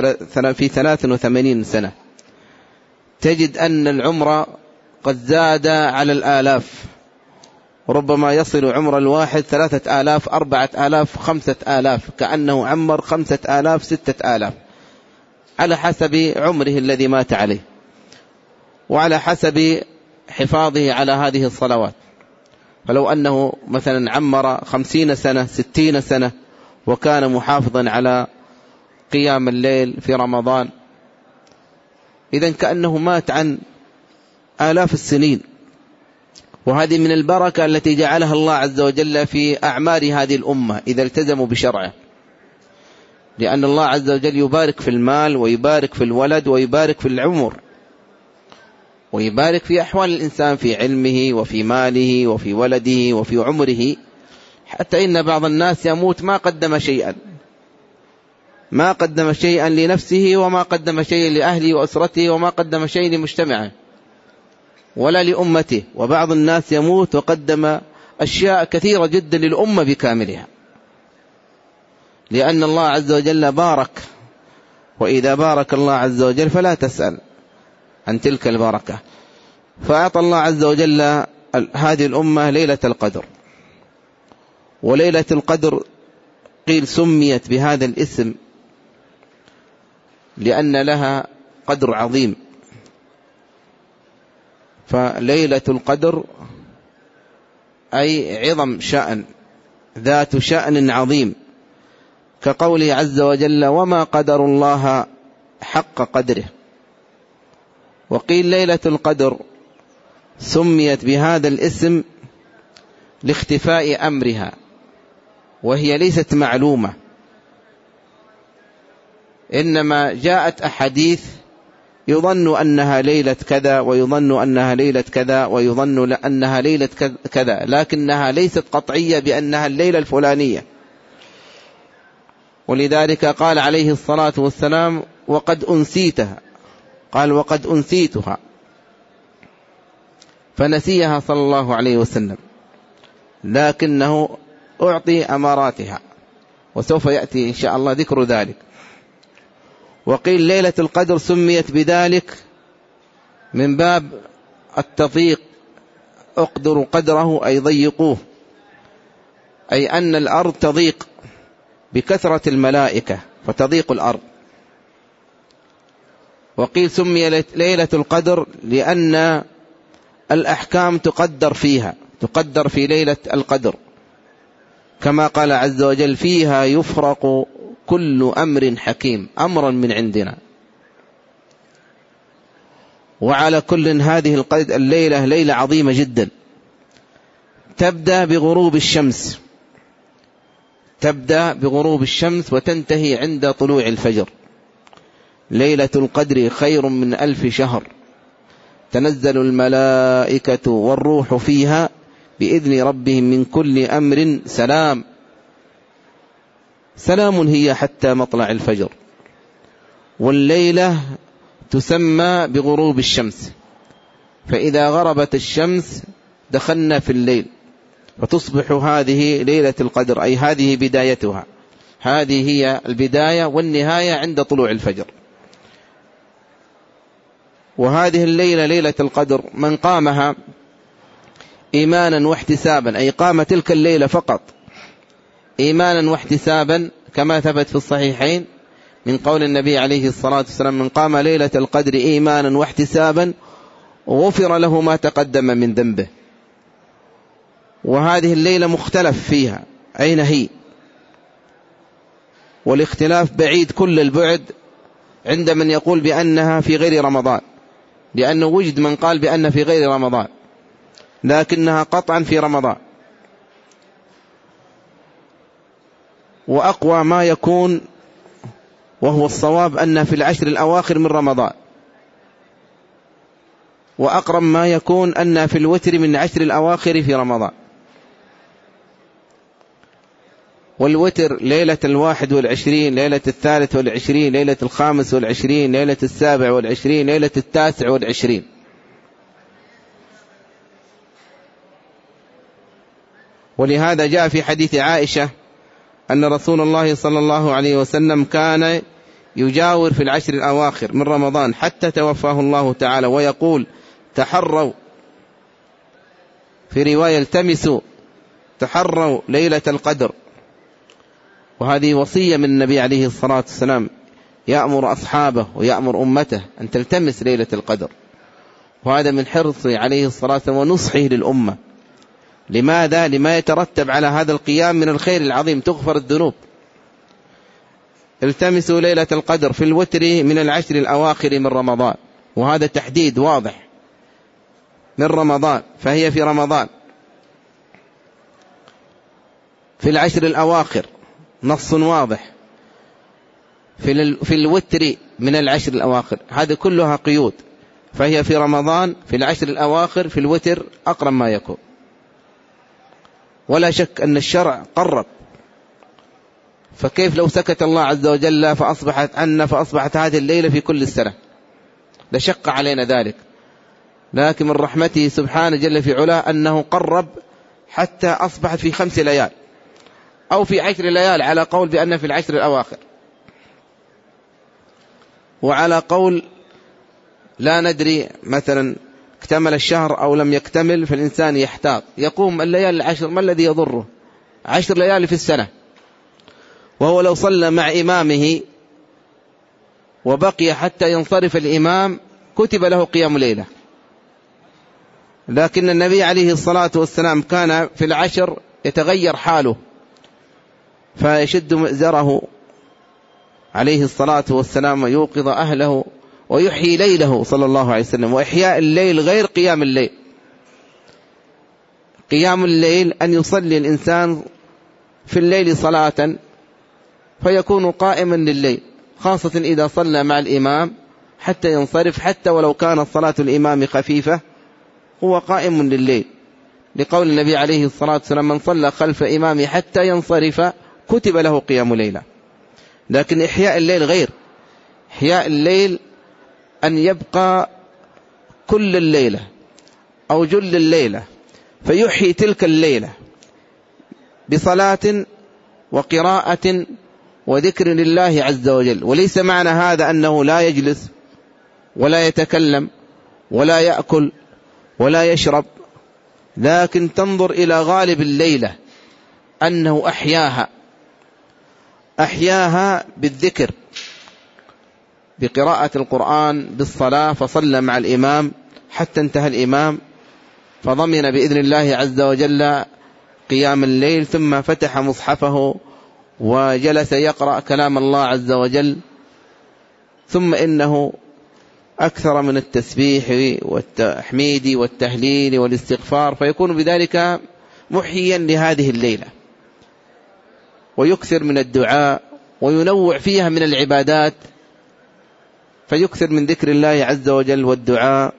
83 سنة، تجد أن العمر قد زاد على الآلاف، وربما يصل عمر الواحد 3000 4000 5000، كأنه عمر 5000 6000، على حسب عمره الذي مات عليه، وعلى حسب حفاظه على هذه الصلوات. فلو أنه مثلا عمر 50 سنة 60 سنة وكان محافظا على قيام الليل في رمضان، إذن كأنه مات عن آلاف السنين. وهذه من البركة التي جعلها الله عز وجل في أعمار هذه الأمة إذا التزموا بشرعه، لأن الله عز وجل يبارك في المال ويبارك في الولد ويبارك في العمر ويبارك في أحوال الإنسان، في علمه وفي ماله وفي ولده وفي عمره، حتى إن بعض الناس يموت ما قدم شيئا، ما قدم شيئا لنفسه، وما قدم شيئا لأهله وأسرته، وما قدم شيئا لمجتمعه ولا لأمته. وبعض الناس يموت وقدم أشياء كثيرة جدا للأمة بكاملها، لأن الله عز وجل بارك، وإذا بارك الله عز وجل فلا تسأل عن تلك البركة. فأعطى الله عز وجل هذه الأمة ليلة القدر، وليلة القدر قيل سميت بهذا الاسم لأن لها قدر عظيم. فليلة القدر أي عظم شأن، ذات شأن عظيم، كقوله عز وجل: وما قدر الله حق قدره. وقيل ليلة القدر سميت بهذا الاسم لاختفاء أمرها، وهي ليست معلومة، إنما جاءت أحاديث يظن أنها ليلة كذا، ويظن أنها ليلة كذا، ويظن أنها ليلة كذا، لكنها ليست قطعية بأنها الليلة الفلانية. ولذلك قال عليه الصلاة والسلام: وقد أنسيتها، قال: وقد أنسيتها، فنسيها صلى الله عليه وسلم، لكنه أعطي أماراتها، وسوف يأتي إن شاء الله ذكر ذلك. وقيل ليلة القدر سميت بذلك من باب التضييق، اقدروا قدره أي ضيقوه، أي أن الأرض تضيق بكثرة الملائكة فتضيق الأرض. وقيل سمي ليلة القدر لأن الأحكام تقدر فيها، تقدر في ليلة القدر، كما قال عز وجل: فيها يفرق كل أمر حكيم، أمرا من عندنا. وعلى كل هذه الليلة ليلة عظيمة جدا، تبدأ بغروب الشمس، تبدأ بغروب الشمس وتنتهي عند طلوع الفجر. ليلة القدر خير من 1000 شهر، تنزل الملائكة والروح فيها بإذن ربهم من كل أمر سلام، سلام هي حتى مطلع الفجر. والليلة تسمى بغروب الشمس، فإذا غربت الشمس دخلنا في الليل، فتصبح هذه ليلة القدر، أي هذه بدايتها، هذه هي البداية والنهاية عند طلوع الفجر. وهذه الليلة ليلة القدر من قامها إيمانا واحتسابا، أي قام تلك الليلة فقط إيمانا واحتسابا، كما ثبت في الصحيحين من قول النبي عليه الصلاة والسلام: من قام ليلة القدر إيمانا واحتسابا غفر له ما تقدم من ذنبه. وهذه الليلة مختلف فيها أين هي، والاختلاف بعيد كل البعد عند من يقول بأنها في غير رمضان، لأنه وجد من قال بأنها في غير رمضان، لكنها قطعا في رمضان. وأقوى ما يكون وهو الصواب أنها في العشر الأواخر من رمضان، وأقرب ما يكون أنها في الوتر من العشر الأواخر في رمضان. والوتر ليلة 21، ليلة 23، ليلة 25، ليلة 27، ليلة 29. ولهذا جاء في حديث عائشة أن رسول الله صلى الله عليه وسلم كان يجاور في العشر الأواخر من رمضان حتى توفاه الله تعالى، ويقول: تحروا، في رواية التمسوا، تحروا ليلة القدر. وهذه وصية من النبي عليه الصلاة والسلام، يأمر أصحابه ويأمر أمته أن تلتمس ليلة القدر، وهذا من حرصه عليه الصلاة والسلام ونصحه للأمة. لماذا؟ لما يترتب على هذا القيام من الخير العظيم، تغفر الذنوب. التمسوا ليلة القدر في الوتر من العشر الأواخر من رمضان، وهذا تحديد واضح من رمضان، فهي في رمضان في العشر الأواخر، نص واضح في الوتر من العشر الأواخر، هذه كلها قيود، فهي في رمضان في العشر الأواخر في الوتر أقرب ما يكون. ولا شك أن الشرع قرب، فكيف لو سكت الله عز وجل فأصبحت هذه الليلة في كل السنة؟ لشق علينا ذلك، لكن من رحمته سبحانه جل في علاه أنه قرب حتى أصبحت في 5 ليال أو في 10 ليال، على قول بأن في العشر الأواخر، وعلى قول لا ندري مثلا اكتمل الشهر أو لم يكتمل، فالإنسان يحتاط يقوم الليالي 10، ما الذي يضره؟ 10 ليالي في السنة. وهو لو صلى مع إمامه وبقي حتى ينصرف الإمام كتب له قيام ليلة. لكن النبي عليه الصلاة والسلام كان في العشر يتغير حاله، فيشد مئزره عليه الصلاة والسلام ويوقظ أهله ويحيي ليله صلى الله عليه وسلم. وإحياء الليل غير قيام الليل. قيام الليل أن يصلي الإنسان في الليل صلاة فيكون قائما لليل، خاصة إذا صلى مع الإمام حتى ينصرف، حتى ولو كانت صلاة الإمام خفيفة هو قائم لليل، لقول النبي عليه الصلاة والسلام: من صلى خلف إمامه حتى ينصرف كتب له قيام ليلة. لكن إحياء الليل غير. إحياء الليل أن يبقى كل الليلة أو جل الليلة، فيحيي تلك الليلة بصلاة وقراءة وذكر لله عز وجل. وليس معنى هذا أنه لا يجلس ولا يتكلم ولا يأكل ولا يشرب، لكن تنظر إلى غالب الليلة أنه أحياها بالذكر، بقراءة القرآن، بالصلاة، فصلى مع الإمام حتى انتهى الإمام فضمن بإذن الله عز وجل قيام الليل، ثم فتح مصحفه وجلس يقرأ كلام الله عز وجل، ثم إنه أكثر من التسبيح والتحميد والتهليل والاستغفار، فيكون بذلك محيا لهذه الليلة، ويكثر من الدعاء وينوع فيها من العبادات، فيكثر من ذكر الله عز وجل والدعاء.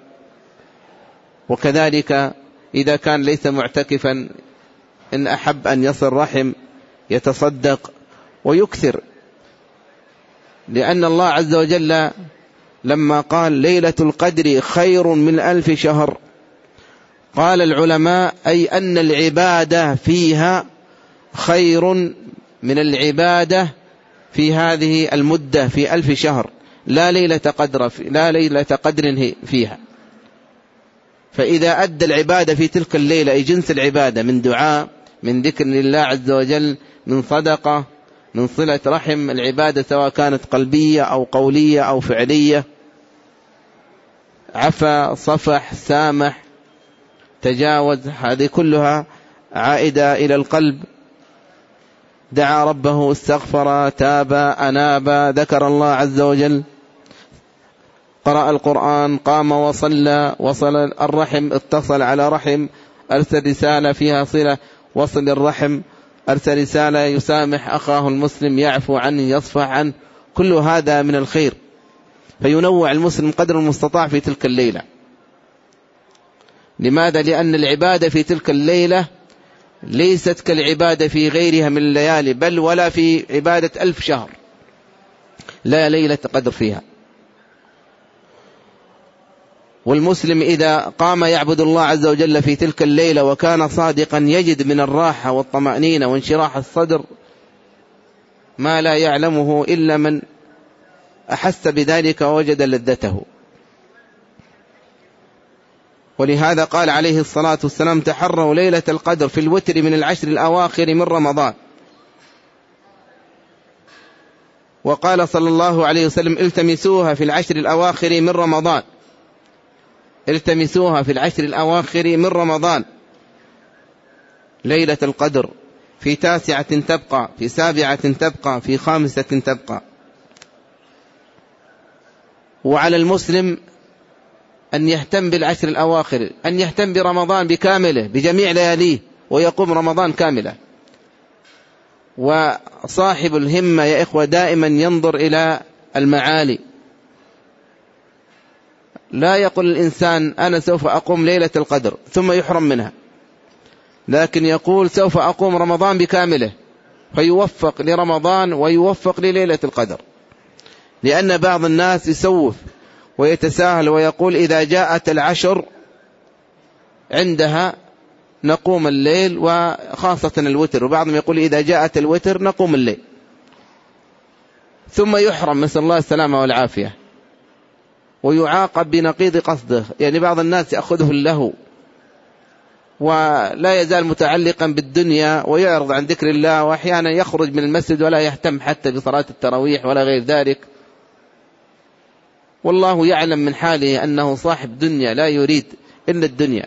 وكذلك إذا كان ليس معتكفا إن أحب أن يصل رحم يتصدق ويكثر، لأن الله عز وجل لما قال ليلة القدر خير من 1000 شهر قال العلماء أي أن العبادة فيها خير من العبادة في هذه المدة في 1000 شهر، لا ليلة قدر فيها. فإذا أدى العبادة في تلك الليلة أي جنس العبادة من دعاء، من ذكر لله عز وجل، من صدقة، من صلة رحم، العبادة سواء كانت قلبية أو قولية أو فعلية، عفا، صفح، سامح، تجاوز، هذه كلها عائدة إلى القلب. دعا ربه، استغفر، تاب، أناب، ذكر الله عز وجل، قرأ القرآن، قام وصلى، وصل الرحم، اتصل على رحم، أرسل رسالة فيها صلة، وصل الرحم، أرسل رسالة يسامح أخاه المسلم، يعفو عنه، يصفح عنه، كل هذا من الخير. فينوع المسلم قدر المستطاع في تلك الليلة. لماذا؟ لأن العبادة في تلك الليلة ليست كالعبادة في غيرها من الليالي، بل ولا في عبادة 1000 شهر، لا ليلة قدر فيها. والمسلم إذا قام يعبد الله عز وجل في تلك الليلة وكان صادقا يجد من الراحة والطمأنينة وانشراح الصدر ما لا يعلمه إلا من أحس بذلك ووجد لذته. ولهذا قال عليه الصلاة والسلام: تحروا ليلة القدر في الوتر من 10 الأواخر من رمضان. وقال صلى الله عليه وسلم: التمسوها في 10 الأواخر من رمضان، التمسوها في 10 الأواخر من رمضان ليلة القدر، في 9 تبقى، في 7 تبقى، في 5 تبقى. وعلى المسلم أن يهتم بال10 الأواخر، أن يهتم برمضان بكامله بجميع لياليه، ويقوم رمضان كامله. وصاحب الهمة يا إخوة دائما ينظر إلى المعالي. لا يقول الإنسان أنا سوف أقوم ليلة القدر ثم يحرم منها، لكن يقول سوف أقوم رمضان بكامله، فيوفق لرمضان ويوفق لليلة القدر. لأن بعض الناس يسوف ويتساهل ويقول إذا جاءت 10 عندها نقوم الليل، وخاصة الوتر، وبعضهم يقول إذا جاءت الوتر نقوم الليل، ثم يحرم، نسأل الله السلامة والعافية، ويعاقب بنقيض قصده. يعني بعض الناس يأخذه اللهو ولا يزال متعلقا بالدنيا ويعرض عن ذكر الله، وأحيانا يخرج من المسجد ولا يهتم حتى بصلاة التراويح ولا غير ذلك. والله يعلم من حاله أنه صاحب دنيا لا يريد إلا الدنيا،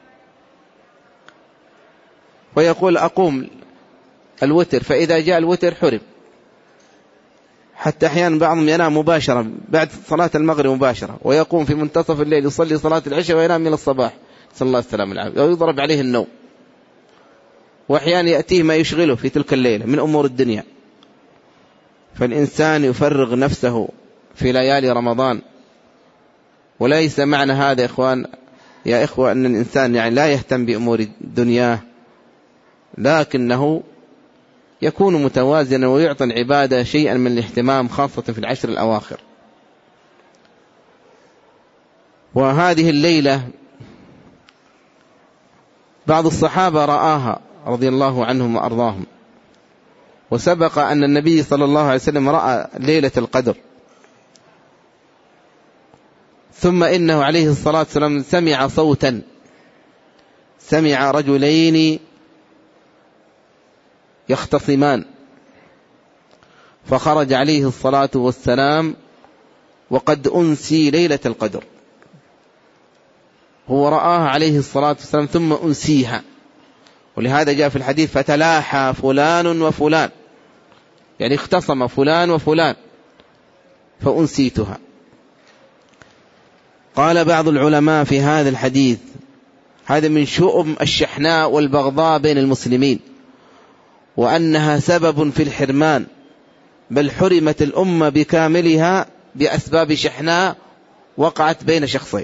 ويقول أقوم الوتر، فإذا جاء الوتر حرم. حتى أحيانا بعضهم ينام مباشرة بعد صلاة المغرب مباشرة، ويقوم في منتصف الليل يصلي صلاة العشاء وينام إلى الصباح، صلى الله السلام والعافية، ويضرب عليه النوم. وأحيانا يأتيه ما يشغله في تلك الليلة من أمور الدنيا. فالإنسان يفرغ نفسه في ليالي رمضان. وليس معنى هذا يا إخوة أن الإنسان يعني لا يهتم بأمور دنياه، لكنه يكون متوازنا ويعطي العبادة شيئا من الاهتمام، خاصة في 10 الأواخر. وهذه الليلة بعض الصحابة رآها رضي الله عنهم وأرضاهم، وسبق أن النبي صلى الله عليه وسلم رأى ليلة القدر. ثم إنه عليه الصلاة والسلام سمع صوتا، سمع رجلين يختصمان، فخرج عليه الصلاة والسلام وقد أنسي ليلة القدر. هو رآها عليه الصلاة والسلام ثم أنسيها. ولهذا جاء في الحديث: فتلاحى فلان وفلان، يعني اختصم فلان وفلان فأنسيتها. قال بعض العلماء في هذا الحديث: هذا من شؤم الشحناء والبغضاء بين المسلمين، وأنها سبب في الحرمان، بل حرمت الأمة بكاملها بأسباب شحناء وقعت بين شخصين.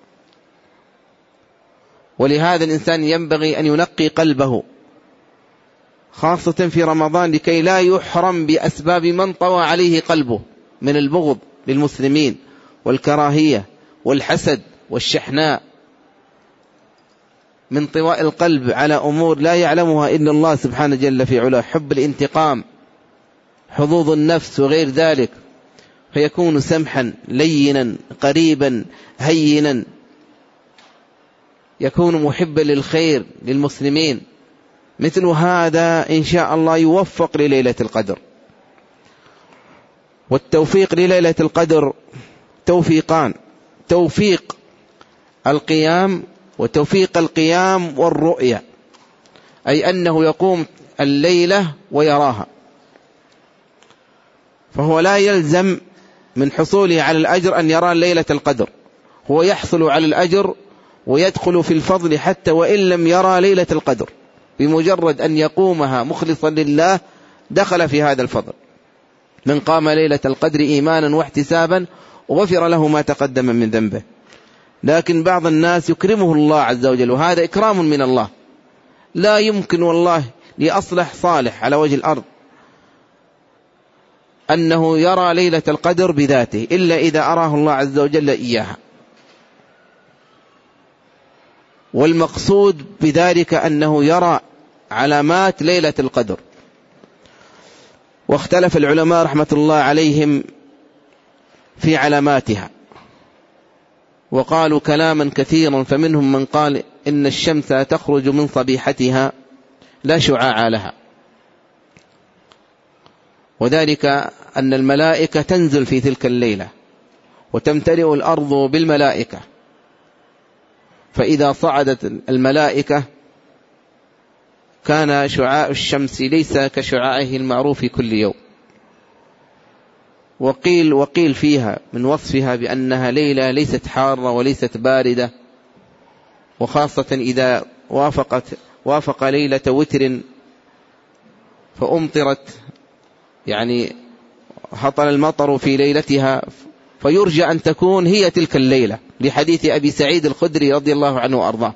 ولهذا الإنسان ينبغي أن ينقي قلبه خاصة في رمضان لكي لا يحرم بأسباب من طوى عليه قلبه من البغض للمسلمين والكراهية والحسد والشحناء. من طواء القلب على أمور لا يعلمها إلا الله سبحانه جل في علاه، حب الانتقام، حظوظ النفس وغير ذلك، فيكون سمحا لينا قريبا هينا، يكون محبا للخير للمسلمين. مثل هذا إن شاء الله يوفق لليلة القدر. والتوفيق لليلة القدر توفيقان: توفيق القيام وتوفيق القيام والرؤية، أي أنه يقوم الليلة ويراها، فهو لا يلزم من حصوله على الأجر أن يرى ليلة القدر، هو يحصل على الأجر ويدخل في الفضل حتى وإن لم يرى ليلة القدر، بمجرد أن يقومها مخلصا لله دخل في هذا الفضل. من قام ليلة القدر إيمانا واحتسابا وغفر له ما تقدم من ذنبه. لكن بعض الناس يكرمه الله عز وجل، وهذا إكرام من الله. لا يمكن والله لأصلح صالح على وجه الأرض أنه يرى ليلة القدر بذاته إلا إذا أراه الله عز وجل إياها. والمقصود بذلك أنه يرى علامات ليلة القدر. واختلف العلماء رحمة الله عليهم في علاماتها، وقالوا كلاما كثيرا، فمنهم من قال إن الشمس تخرج من صبيحتها لا شعاع لها، وذلك أن الملائكة تنزل في تلك الليلة وتمتلئ الأرض بالملائكة، فإذا صعدت الملائكة كان شعاع الشمس ليس كشعاعه المعروف كل يوم. وقيل فيها من وصفها بأنها ليلة ليست حارة وليست باردة، وخاصة إذا وافق ليلة وتر فأمطرت، يعني هطل المطر في ليلتها، فيرجى أن تكون هي تلك الليلة، لحديث أبي سعيد الخدري رضي الله عنه وأرضاه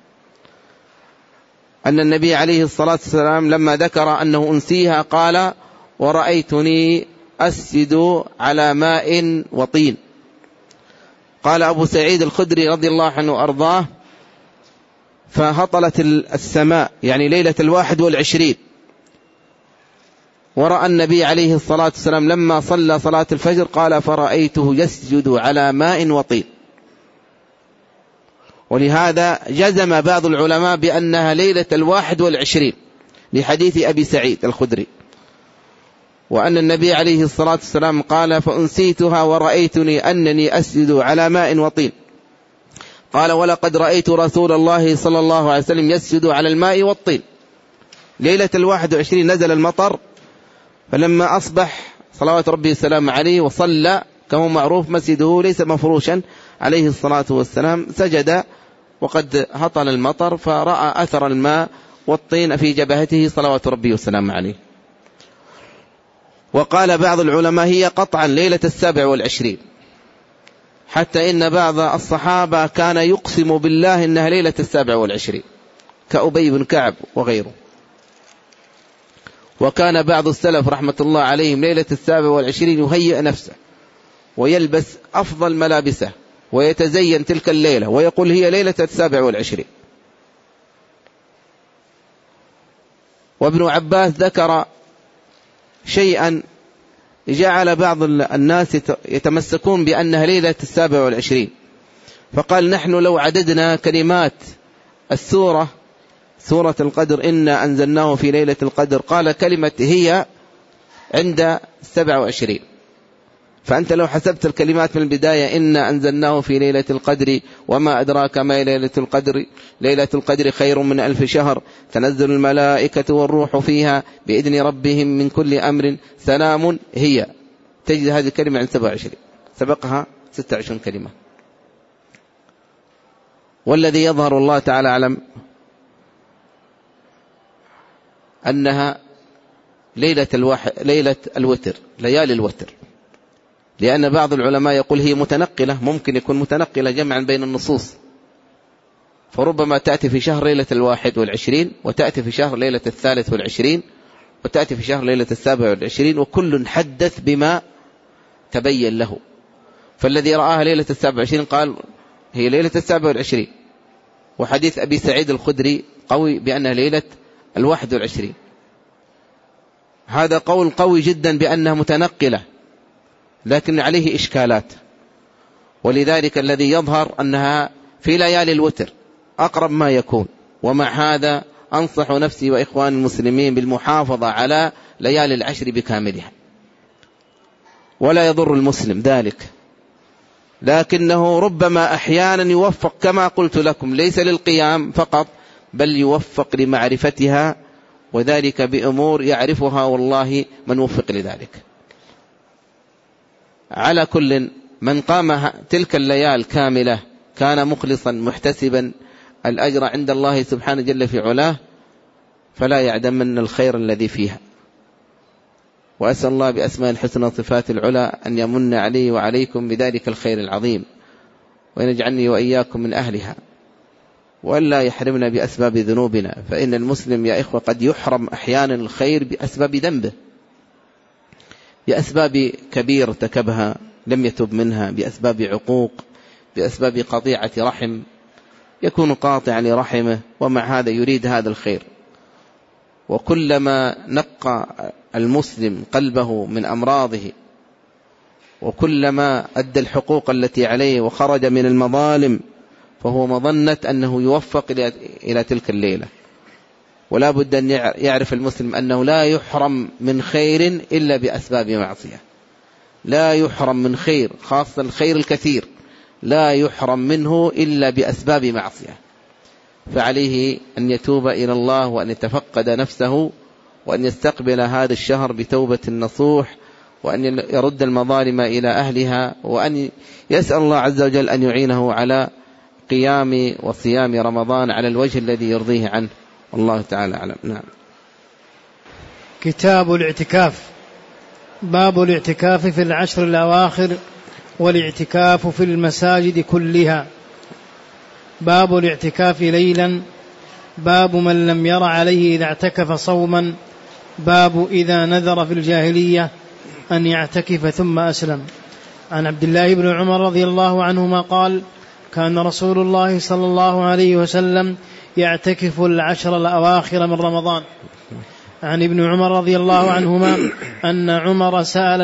أن النبي عليه الصلاة والسلام لما ذكر أنه أنسيها قال: ورأيتني أسجد على ماء وطين. قال أبو سعيد الخدري رضي الله عنه وأرضاه: فهطلت السماء، يعني ليلة 21، ورأى النبي عليه الصلاة والسلام لما صلى صلاة الفجر قال: فرأيته يسجد على ماء وطين. ولهذا جزم بعض العلماء بأنها ليلة 21 لحديث أبي سعيد الخدري، وأن النبي عليه الصلاة والسلام قال: فأنسيتها ورأيتني أنني أسجد على ماء وطين. قال: ولقد رأيت رسول الله صلى الله عليه وسلم يسجد على الماء والطين. ليلة 21 نزل المطر، فلما أصبح صلوات ربي السلام عليه وصلى كما معروف مسجده ليس مفروشا عليه الصلاة والسلام، سجد وقد هطل المطر، فرأى أثر الماء والطين في جبهته صلوات ربي والسلام عليه. وقال بعض العلماء هي قطعا ليلة 27، حتى إن بعض الصحابة كان يقسم بالله إنها ليلة 27 كأبي بن كعب وغيره. وكان بعض السلف رحمة الله عليهم ليلة 27 يهيئ نفسه ويلبس أفضل ملابسه ويتزين تلك الليلة ويقول هي ليلة 27. وابن عباس ذكر شيئا جعل بعض الناس يتمسكون بأنها ليلة 27، فقال: نحن لو عددنا كلمات السورة، سورة القدر إنا أنزلناه في ليلة القدر، قال كلمة هي عند 27، فأنت لو حسبت الكلمات من البداية إنا أنزلناه في ليلة القدر وما أدراك ما ليلة القدر، ليلة القدر خير من 1000 شهر، تنزل الملائكة والروح فيها بإذن ربهم من كل أمر سلام هي، تجد هذه الكلمة عند 27، سبقها 26 كلمة. والذي يظهر الله تعالى أعلم أنها ليلة الوتر، ليالي الوتر، لأن بعض العلماء يقول هي متنقلة، ممكن يكون متنقلة جمعا بين النصوص، فربما تأتي في شهر ليلة 21 وتأتي في شهر ليلة 23 وتأتي في شهر ليلة 27، وكل حدث بما تبين له. فالذي رآها ليلة 27 قال هي ليلة 27، وحديث أبي سعيد الخدري قوي بأنها ليلة 21. هذا قول قوي جدا بأنها متنقلة، لكن عليه إشكالات، ولذلك الذي يظهر أنها في ليالي الوتر أقرب ما يكون. ومع هذا أنصح نفسي وإخوان المسلمين بالمحافظة على ليالي العشر بكاملها، ولا يضر المسلم ذلك، لكنه ربما أحيانا يوفق كما قلت لكم ليس للقيام فقط، بل يوفق لمعرفتها، وذلك بأمور يعرفها والله من وفق لذلك. على كل من قام تلك الليال كاملة كان مخلصا محتسبا الأجر عند الله سبحانه جل في علاه، فلا يعدمن الخير الذي فيها. وأسأل الله بأسماء الحسنى وصفات العلى أن يمن علي وعليكم بذلك الخير العظيم، وأن يجعلني وإياكم من أهلها، وأن لا يحرمنا بأسباب ذنوبنا. فإن المسلم يا إخوة قد يحرم أحيانا الخير بأسباب ذنبه، بأسباب كبير ارتكبها لم يتب منها، بأسباب عقوق، بأسباب قطيعة رحم، يكون قاطعا لرحمه ومع هذا يريد هذا الخير. وكلما نقى المسلم قلبه من أمراضه، وكلما أدى الحقوق التي عليه وخرج من المظالم، فهو مظنة أنه يوفق إلى تلك الليلة. ولا بد أن يعرف المسلم أنه لا يحرم من خير إلا بأسباب معصية، لا يحرم من خير، خاصة الخير الكثير لا يحرم منه إلا بأسباب معصية. فعليه أن يتوب إلى الله، وأن يتفقد نفسه، وأن يستقبل هذا الشهر بتوبة نصوح، وأن يرد المظالم إلى أهلها، وأن يسأل الله عز وجل أن يعينه على قيام وصيام رمضان على الوجه الذي يرضيه عنه، والله تعالى أعلم. نعم. كتاب الاعتكاف. باب الاعتكاف في العشر الأواخر والاعتكاف في المساجد كلها. باب الاعتكاف ليلا. باب من لم ير عليه إذا اعتكف صوما. باب إذا نذر في الجاهلية أن يعتكف ثم أسلم. عن عبد الله بن عمر رضي الله عنهما قال: كان رسول الله صلى الله عليه وسلم يعتكف العشر الأواخر من رمضان. عن ابن عمر رضي الله عنهما أن عمر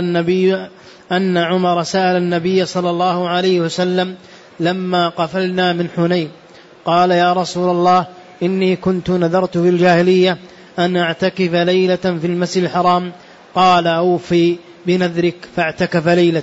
سأل النبي صلى الله عليه وسلم لما قفلنا من حنين، قال: يا رسول الله، إني كنت نذرت في الجاهلية أن أعتكف ليلة في المسجد الحرام. قال: أوفي بنذرك، فاعتكف ليلة.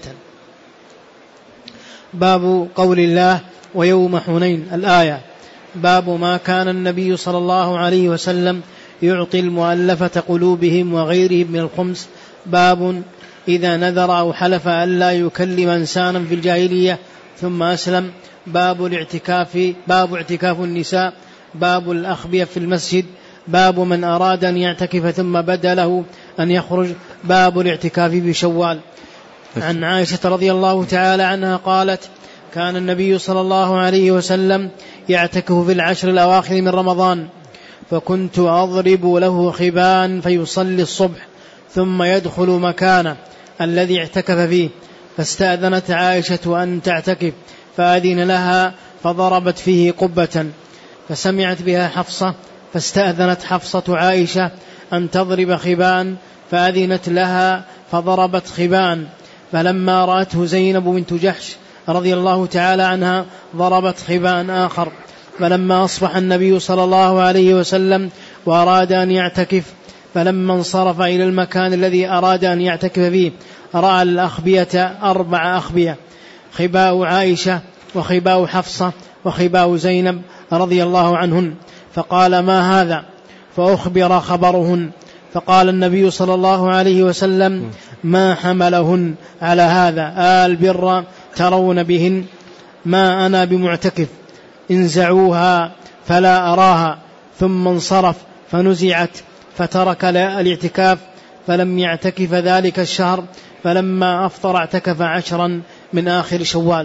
باب قول الله: ويوم حنين، الآية. باب ما كان النبي صلى الله عليه وسلم يعطي المؤلفة قلوبهم وغيرهم من الخمس. باب إذا نذر أو حلف ألا يكلم إنسانا في الجاهلية ثم أسلم. باب اعتكاف النساء. باب الأخبية في المسجد. باب من أراد أن يعتكف ثم بدا له أن يخرج. باب الاعتكاف بشوال. عن عائشة رضي الله تعالى عنها قالت: كان النبي صلى الله عليه وسلم يعتكف في العشر الأواخر من رمضان، فكنت أضرب له خبان فيصلي الصبح ثم يدخل مكانه الذي اعتكف فيه، فاستأذنت عائشة أن تعتكف فأذن لها فضربت فيه قبة، فسمعت بها حفصة فاستأذنت حفصة عائشة أن تضرب خبان فأذنت لها فضربت خبان، فلما رأته زينب بنت جحش رضي الله تعالى عنها ضربت خبان آخر. فلما أصبح النبي صلى الله عليه وسلم وأراد أن يعتكف، فلما انصرف إلى المكان الذي أراد أن يعتكف فيه رأى الأخبية 4 أخبية: خباء عائشة وخباء حفصة وخباء زينب رضي الله عنهن، فقال: ما هذا؟ فأخبر خبرهن، فقال النبي صلى الله عليه وسلم: ما حملهن على هذا؟ البر ترون بهن؟ ما أنا بمعتكف، انزعوها فلا أراها. ثم انصرف فنزعت، فترك الاعتكاف فلم يعتكف ذلك الشهر، فلما أفطر اعتكف 10 من آخر شوال.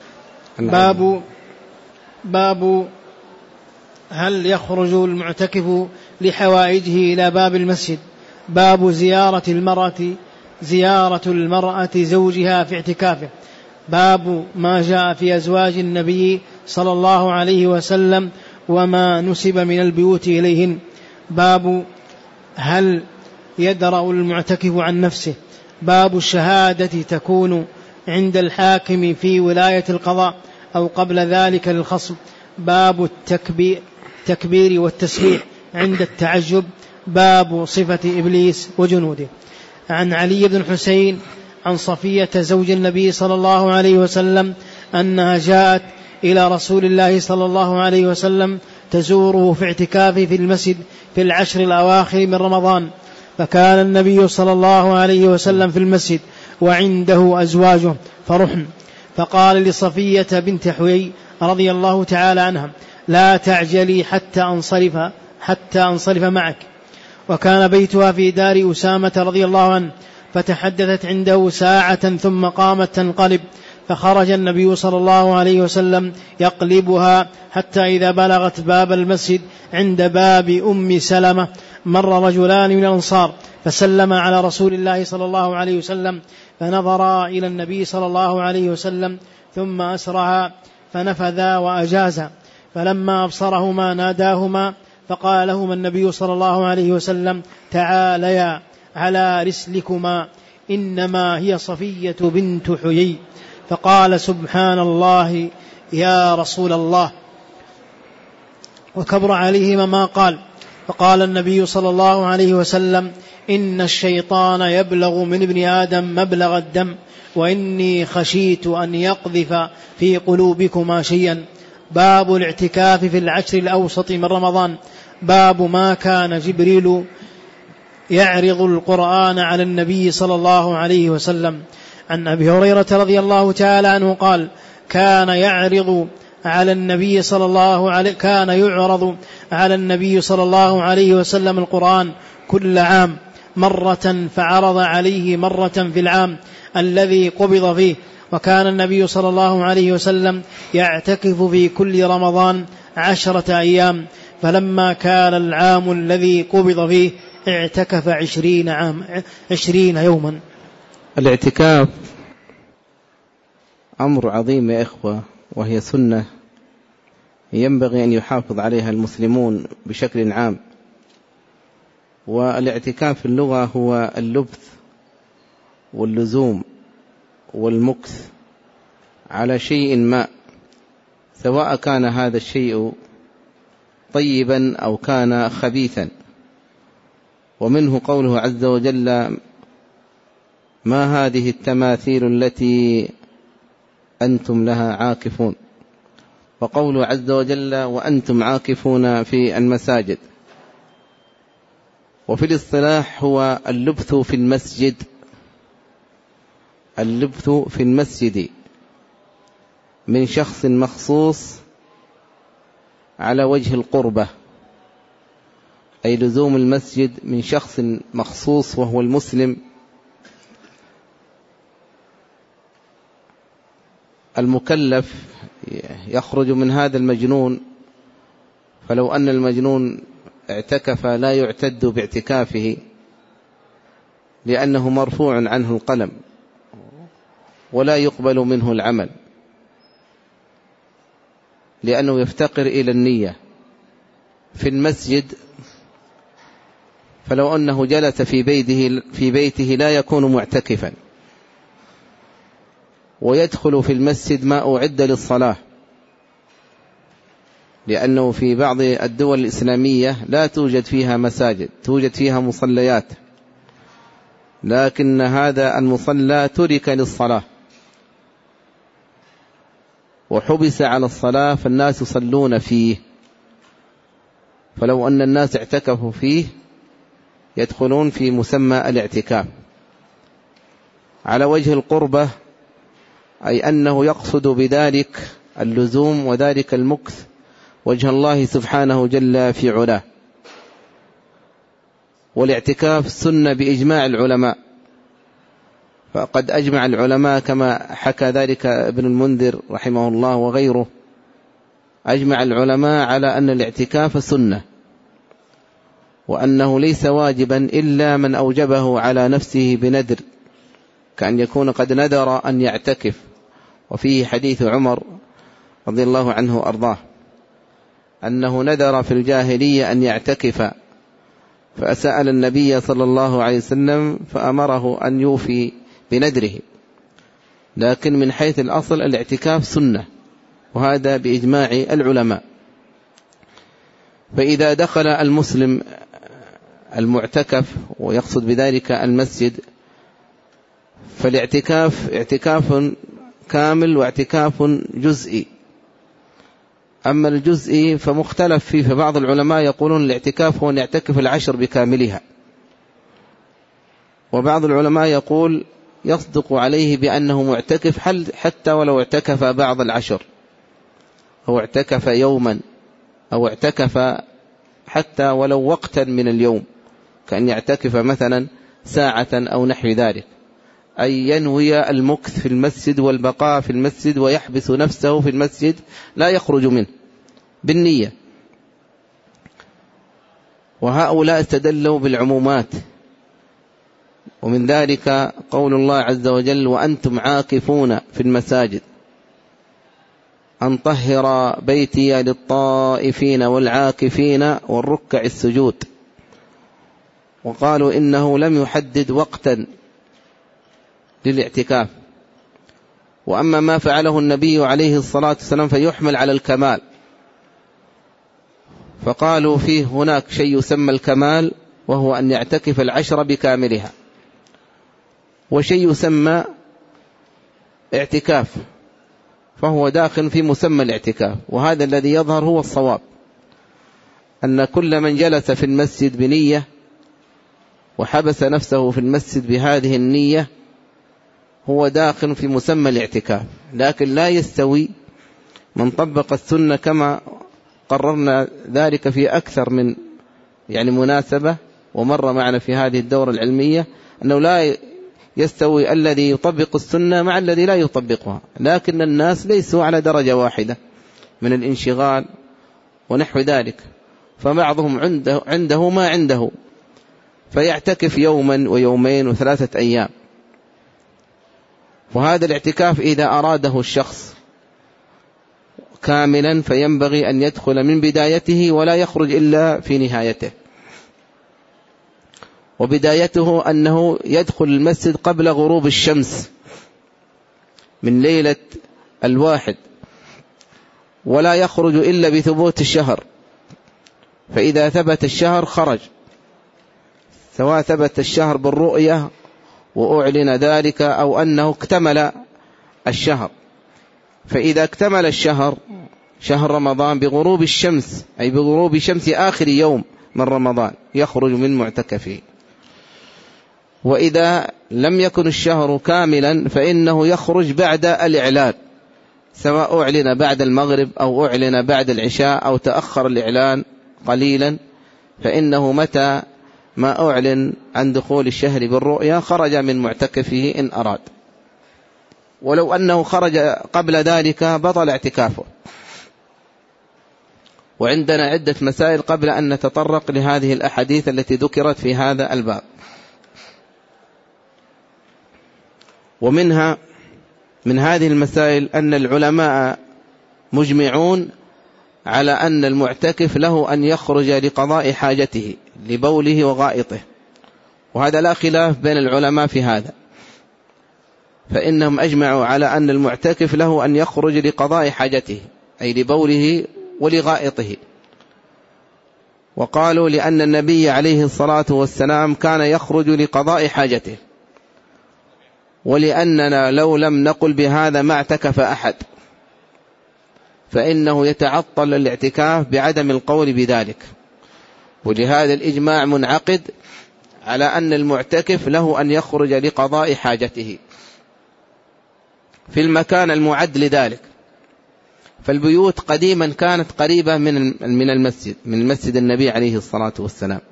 باب هل يخرج المعتكف لحوائجه إلى باب المسجد. باب زيارة المرأة زوجها في اعتكافه. باب ما جاء في أزواج النبي صلى الله عليه وسلم وما نسب من البيوت إليهن. باب هل يدرأ المعتكف عن نفسه. باب الشهادة تكون عند الحاكم في ولاية القضاء أو قبل ذلك للخصم. باب التكبير والتسبيح عند التعجب. باب صفة إبليس وجنوده. عن علي بن حسين عن صفية زوج النبي صلى الله عليه وسلم أنها جاءت إلى رسول الله صلى الله عليه وسلم تزوره في اعتكافه في المسجد في العشر الأواخر من رمضان، فكان النبي صلى الله عليه وسلم في المسجد وعنده أزواجه فرحن، فقال لصفية بنت حيي رضي الله تعالى عنها: لا تعجلي حتى أنصرف معك. وكان بيتها في دار أسامة رضي الله عنه، فتحدثت عنده ساعة ثم قامت تنقلب، فخرج النبي صلى الله عليه وسلم يقلبها حتى إذا بلغت باب المسجد عند باب أم سلمة مر رجلان من الأنصار فسلم على رسول الله صلى الله عليه وسلم، فنظرا إلى النبي صلى الله عليه وسلم ثم أسرعا فنفذا وأجازا، فلما أبصرهما ناداهما فقال لهما النبي صلى الله عليه وسلم: تعاليا على رسلكما، إنما هي صفية بنت حيي. فقال: سبحان الله يا رسول الله، وكبر عليهما ما قال. فقال النبي صلى الله عليه وسلم: إن الشيطان يبلغ من ابن آدم مبلغ الدم، وإني خشيت أن يقذف في قلوبكما شيئا. باب الاعتكاف في العشر الأوسط من رمضان. باب ما كان جبريل يعرض القرآن على النبي صلى الله عليه وسلم. عن أبي هريرة رضي الله تعالى عنه قال: كان يعرض على النبي صلى الله عليه وسلم القرآن كل عام مرة، فعرض عليه مرة في العام الذي قبض فيه. وكان النبي صلى الله عليه وسلم يعتكف في كل رمضان 10 أيام، فلما كان العام الذي قبض فيه اعتكف 20 يوما. الاعتكاف أمر عظيم يا إخوة، وهي سنة ينبغي أن يحافظ عليها المسلمون بشكل عام. والاعتكاف في اللغة هو اللبث واللزوم والمكث على شيء ما، سواء كان هذا الشيء طيبا أو كان خبيثا. ومنه قوله عز وجل: ما هذه التماثيل التي أنتم لها عاكفون، وقوله عز وجل: وأنتم عاكفون في المساجد. وفي الاصطلاح هو اللبث في المسجد، اللبث في المسجد من شخص مخصوص على وجه القربة، أي لزوم المسجد من شخص مخصوص وهو المسلم المكلف، يخرج من هذا المجنون. فلو أن المجنون اعتكف لا يعتد باعتكافه، لأنه مرفوع عنه القلم ولا يقبل منه العمل، لأنه يفتقر إلى النية في المسجد. فلو أنه جلس في بيته لا يكون معتكفا، ويدخل في المسجد ما أعد للصلاة، لأنه في بعض الدول الإسلامية لا توجد فيها مساجد، توجد فيها مصليات، لكن هذا المصلى ترك للصلاة وحبس على الصلاة، فالناس يصلون فيه. فلو أن الناس اعتكفوا فيه يدخلون في مسمى الاعتكاف على وجه القربة، أي أنه يقصد بذلك اللزوم وذلك المكث وجه الله سبحانه جل في علاه. والاعتكاف سنة بإجماع العلماء، فقد أجمع العلماء كما حكى ذلك ابن المنذر رحمه الله وغيره، أجمع العلماء على أن الاعتكاف سنة، وأنه ليس واجبا إلا من أوجبه على نفسه بنذر، كأن يكون قد نذر أن يعتكف. وفيه حديث عمر رضي الله عنه أرضاه. أنه نذر في الجاهلية أن يعتكف، فسأل النبي صلى الله عليه وسلم فأمره أن يوفي بنذره، لكن من حيث الأصل الاعتكاف سنة، وهذا بإجماع العلماء. فإذا دخل المسلم المعتكف ويقصد بذلك المسجد، فالاعتكاف اعتكاف كامل واعتكاف جزئي. أما الجزئي فمختلف فيه، فبعض العلماء يقولون الاعتكاف هو أن يعتكف 10 بكاملها، وبعض العلماء يقول يصدق عليه بأنه معتكف حتى ولو اعتكف بعض 10، أو اعتكف يوما، أو اعتكف حتى ولو وقتا من اليوم، كأن يعتكف مثلا ساعة أو نحو ذلك، أي ينوي المكث في المسجد والبقاء في المسجد ويحبس نفسه في المسجد لا يخرج منه بالنية. وهؤلاء استدلوا بالعمومات، ومن ذلك قول الله عز وجل: وأنتم عاكفون في المساجد أن طهر بيتي للطائفين والعاكفين والركع السجود. وقالوا إنه لم يحدد وقتا للاعتكاف. وأما ما فعله النبي عليه الصلاة والسلام فيحمل على الكمال، فقالوا فيه هناك شيء يسمى الكمال، وهو أن يعتكف 10 بكاملها، وشيء يسمى اعتكاف، فهو داخل في مسمى الاعتكاف. وهذا الذي يظهر هو الصواب، أن كل من جلس في المسجد بنية وحبس نفسه في المسجد بهذه النية هو داخل في مسمى الاعتكاف. لكن لا يستوي من طبق السنة، كما قررنا ذلك في أكثر من مناسبة، ومر معنا في هذه الدورة العلمية أنه لا يستوي الذي يطبق السنة مع الذي لا يطبقها، لكن الناس ليسوا على درجة واحدة من الانشغال ونحو ذلك، فبعضهم عنده ما عنده، فيعتكف يوما ويومين و3 أيام. وهذا الاعتكاف إذا أراده الشخص كاملا فينبغي أن يدخل من بدايته ولا يخرج إلا في نهايته. وبدايته أنه يدخل المسجد قبل غروب الشمس من ليلة 1، ولا يخرج إلا بثبوت الشهر، فإذا ثبت الشهر خرج، سواء ثبت الشهر بالرؤية وأعلن ذلك أو أنه اكتمل الشهر. فإذا اكتمل الشهر، شهر رمضان، بغروب الشمس، أي بغروب شمس آخر يوم من رمضان، يخرج من معتكفه. وإذا لم يكن الشهر كاملا فإنه يخرج بعد الإعلان، سواء أعلن بعد المغرب أو أعلن بعد العشاء أو تأخر الإعلان قليلا، فإنه متى ما أعلن عن دخول الشهر بالرؤيا خرج من معتكفه إن أراد. ولو أنه خرج قبل ذلك بطل اعتكافه. وعندنا عدة مسائل قبل أن نتطرق لهذه الأحاديث التي ذكرت في هذا الباب. ومنها من هذه المسائل أن العلماء مجمعون على أن المعتكف له أن يخرج لقضاء حاجته لبوله وغائطه، وهذا لا خلاف بين العلماء في هذا، فإنهم أجمعوا على أن المعتكف له أن يخرج لقضاء حاجته، أي لبوله ولغائطه. وقالوا لأن النبي عليه الصلاة والسلام كان يخرج لقضاء حاجته، ولأننا لو لم نقل بهذا ما اعتكف أحد، فإنه يتعطل الاعتكاف بعدم القول بذلك. ولهذا الإجماع منعقد على أن المعتكف له أن يخرج لقضاء حاجته في المكان المعد لذلك. فالبيوت قديما كانت قريبة من المسجد، من المسجد النبي عليه الصلاة والسلام،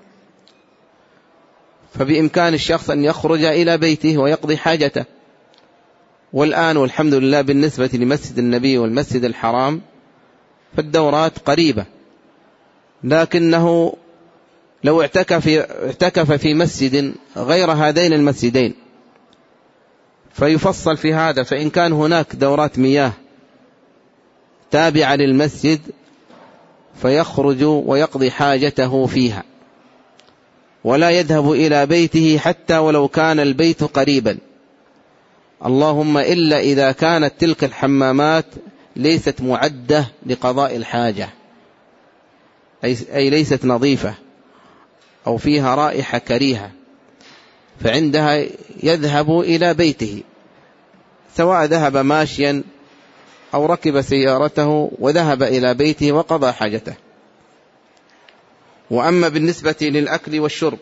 فبإمكان الشخص أن يخرج إلى بيته ويقضي حاجته. والآن والحمد لله بالنسبة لمسجد النبي والمسجد الحرام فالدورات قريبة، لكنه لو اعتكف في مسجد غير هذين المسجدين فيفصل في هذا، فإن كان هناك دورات مياه تابعة للمسجد فيخرج ويقضي حاجته فيها، ولا يذهب إلى بيته حتى ولو كان البيت قريبا، اللهم إلا إذا كانت تلك الحمامات ليست معدة لقضاء الحاجة، أي ليست نظيفة أو فيها رائحة كريهة، فعندها يذهب إلى بيته، سواء ذهب ماشيا أو ركب سيارته وذهب إلى بيته وقضى حاجته. وأما بالنسبة للأكل والشرب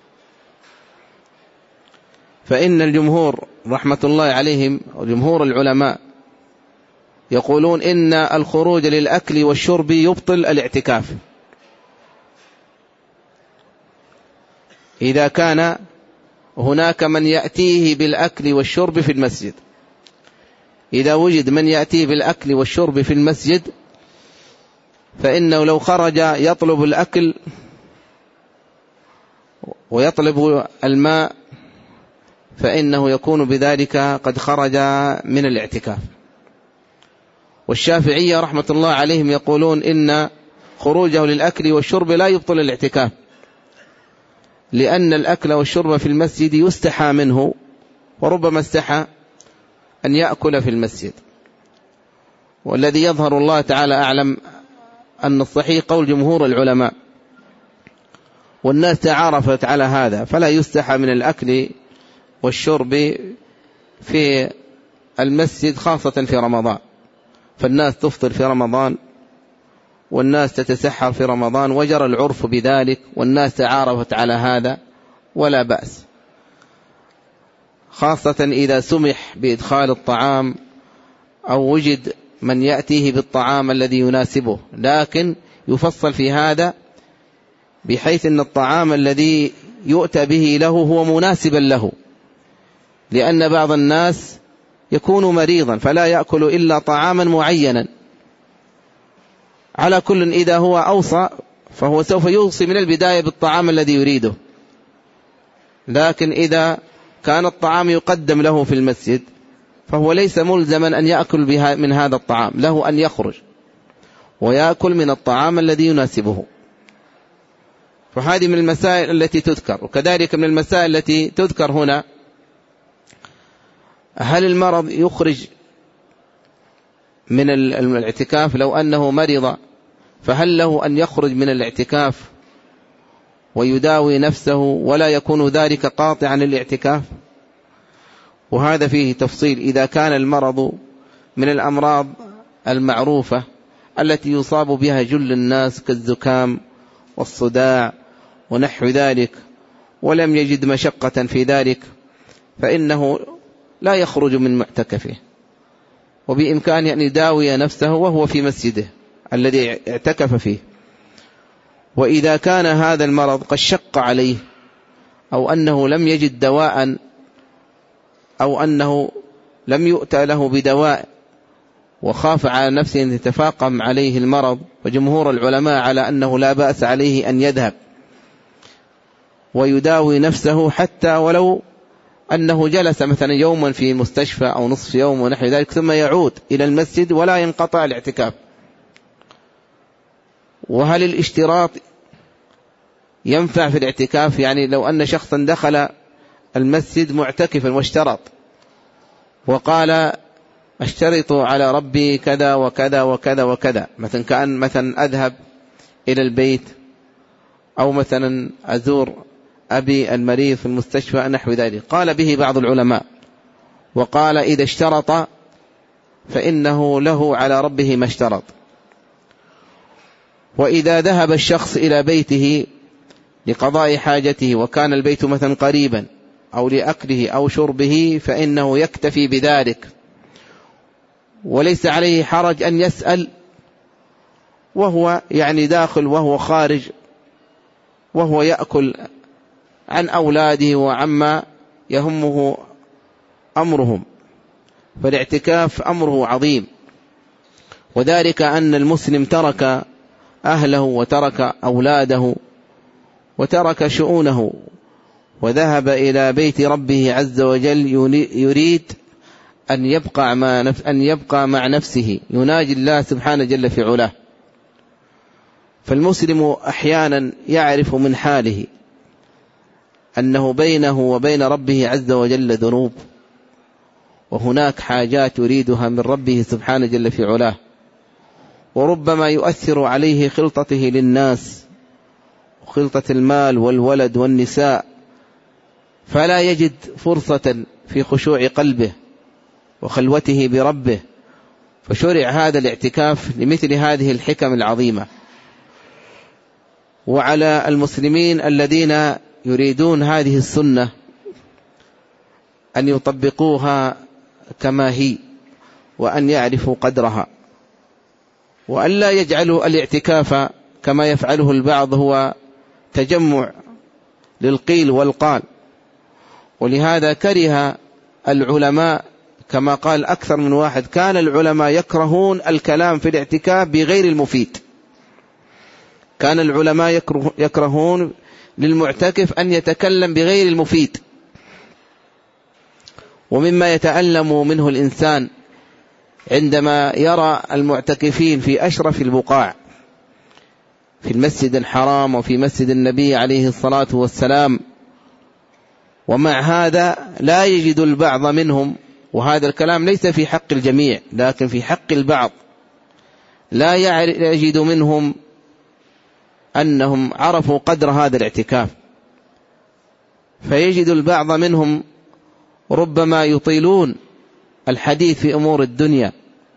فإن الجمهور رحمة الله عليهم وجمهور العلماء يقولون إن الخروج للأكل والشرب يبطل الاعتكاف إذا كان هناك من يأتيه بالأكل والشرب في المسجد. إذا وجد من يأتيه بالأكل والشرب في المسجد فإنه لو خرج يطلب الأكل ويطلب الماء فإنه يكون بذلك قد خرج من الاعتكاف. والشافعية رحمة الله عليهم يقولون إن خروجه للأكل والشرب لا يبطل الاعتكاف، لأن الأكل والشرب في المسجد يستحى منه، وربما استحى أن يأكل في المسجد. والذي يظهر الله تعالى أعلم أن الصحيح قول جمهور العلماء، والناس تعارفت على هذا، فلا يستحى من الأكل والشرب في المسجد خاصة في رمضان، فالناس تفطر في رمضان والناس تتسحر في رمضان، وجرى العرف بذلك والناس تعارفت على هذا ولا بأس، خاصة إذا سمح بإدخال الطعام أو وجد من يأتيه بالطعام الذي يناسبه. لكن يفصل في هذا بحيث أن الطعام الذي يؤتى به له هو مناسبا له، لأن بعض الناس يكون مريضا فلا يأكل إلا طعاما معينا. على كل إذا هو أوصى فهو سوف يوصي من البداية بالطعام الذي يريده، لكن إذا كان الطعام يقدم له في المسجد فهو ليس ملزما أن يأكل من هذا الطعام، له أن يخرج ويأكل من الطعام الذي يناسبه. فهذه من المسائل التي تذكر. وكذلك من المسائل التي تذكر هنا، هل المرض يخرج من الاعتكاف؟ لو أنه مرض فهل له أن يخرج من الاعتكاف ويداوي نفسه ولا يكون ذلك قاطعا للاعتكاف؟ وهذا فيه تفصيل. إذا كان المرض من الأمراض المعروفة التي يصاب بها جل الناس كالزكام والصداع ونحو ذلك ولم يجد مشقة في ذلك فإنه لا يخرج من معتكفه، وبإمكانه أن يداوي نفسه وهو في مسجده الذي اعتكف فيه. وإذا كان هذا المرض قد شق عليه أو أنه لم يجد دواء أو أنه لم يؤتى له بدواء وخاف على نفسه أن يتفاقم عليه المرض، وجمهور العلماء على أنه لا بأس عليه أن يذهب ويداوي نفسه حتى ولو أنه جلس مثلا يوما في مستشفى أو نصف يوم ونحو ذلك ثم يعود إلى المسجد ولا ينقطع الاعتكاف. وهل الاشتراط ينفع في الاعتكاف؟ يعني لو أن شخصا دخل المسجد معتكفا واشترط وقال اشترط على ربي كذا وكذا وكذا وكذا، مثلا كأن مثلا أذهب إلى البيت أو مثلا أزور أبي المريض في المستشفى نحو ذلك، قال به بعض العلماء وقال إذا اشترط فإنه له على ربه ما اشترط. وإذا ذهب الشخص إلى بيته لقضاء حاجته وكان البيت مثلا قريبا أو لأكله أو شربه فإنه يكتفي بذلك وليس عليه حرج أن يسأل وهو يعني داخل وهو خارج وهو يأكل عن أولاده وعما يهمه أمرهم. فالاعتكاف أمره عظيم، وذلك أن المسلم ترك أهله وترك أولاده وترك شؤونه وذهب إلى بيت ربه عز وجل يريد أن يبقى مع نفسه، يناجي الله سبحانه جل في علاه. فالمسلم أحيانا يعرف من حاله أنه بينه وبين ربه عز وجل ذنوب، وهناك حاجات يريدها من ربه سبحانه جل في علاه، وربما يؤثر عليه خلطته للناس وخلطة المال والولد والنساء، فلا يجد فرصة في خشوع قلبه وخلوته بربه، فشرع هذا الاعتكاف لمثل هذه الحكم العظيمة. وعلى المسلمين الذين يريدون هذه السنة أن يطبقوها كما هي، وأن يعرفوا قدرها، وأن لا يجعلوا الاعتكاف كما يفعله البعض هو تجمع للقيل والقال. ولهذا كره العلماء كما قال أكثر من واحد، كان العلماء يكرهون الكلام في الاعتكاف بغير المفيد. كان العلماء يكرهون للمعتكف أن يتكلم بغير المفيد. ومما يتألم منه الإنسان عندما يرى المعتكفين في أشرف البقاع، في المسجد الحرام وفي مسجد النبي عليه الصلاة والسلام، ومع هذا لا يجد البعض منهم، وهذا الكلام ليس في حق الجميع لكن في حق البعض، لا يجد منهم أنهم عرفوا قدر هذا الاعتكاف، فيجد البعض منهم ربما يطيلون الحديث في أمور الدنيا،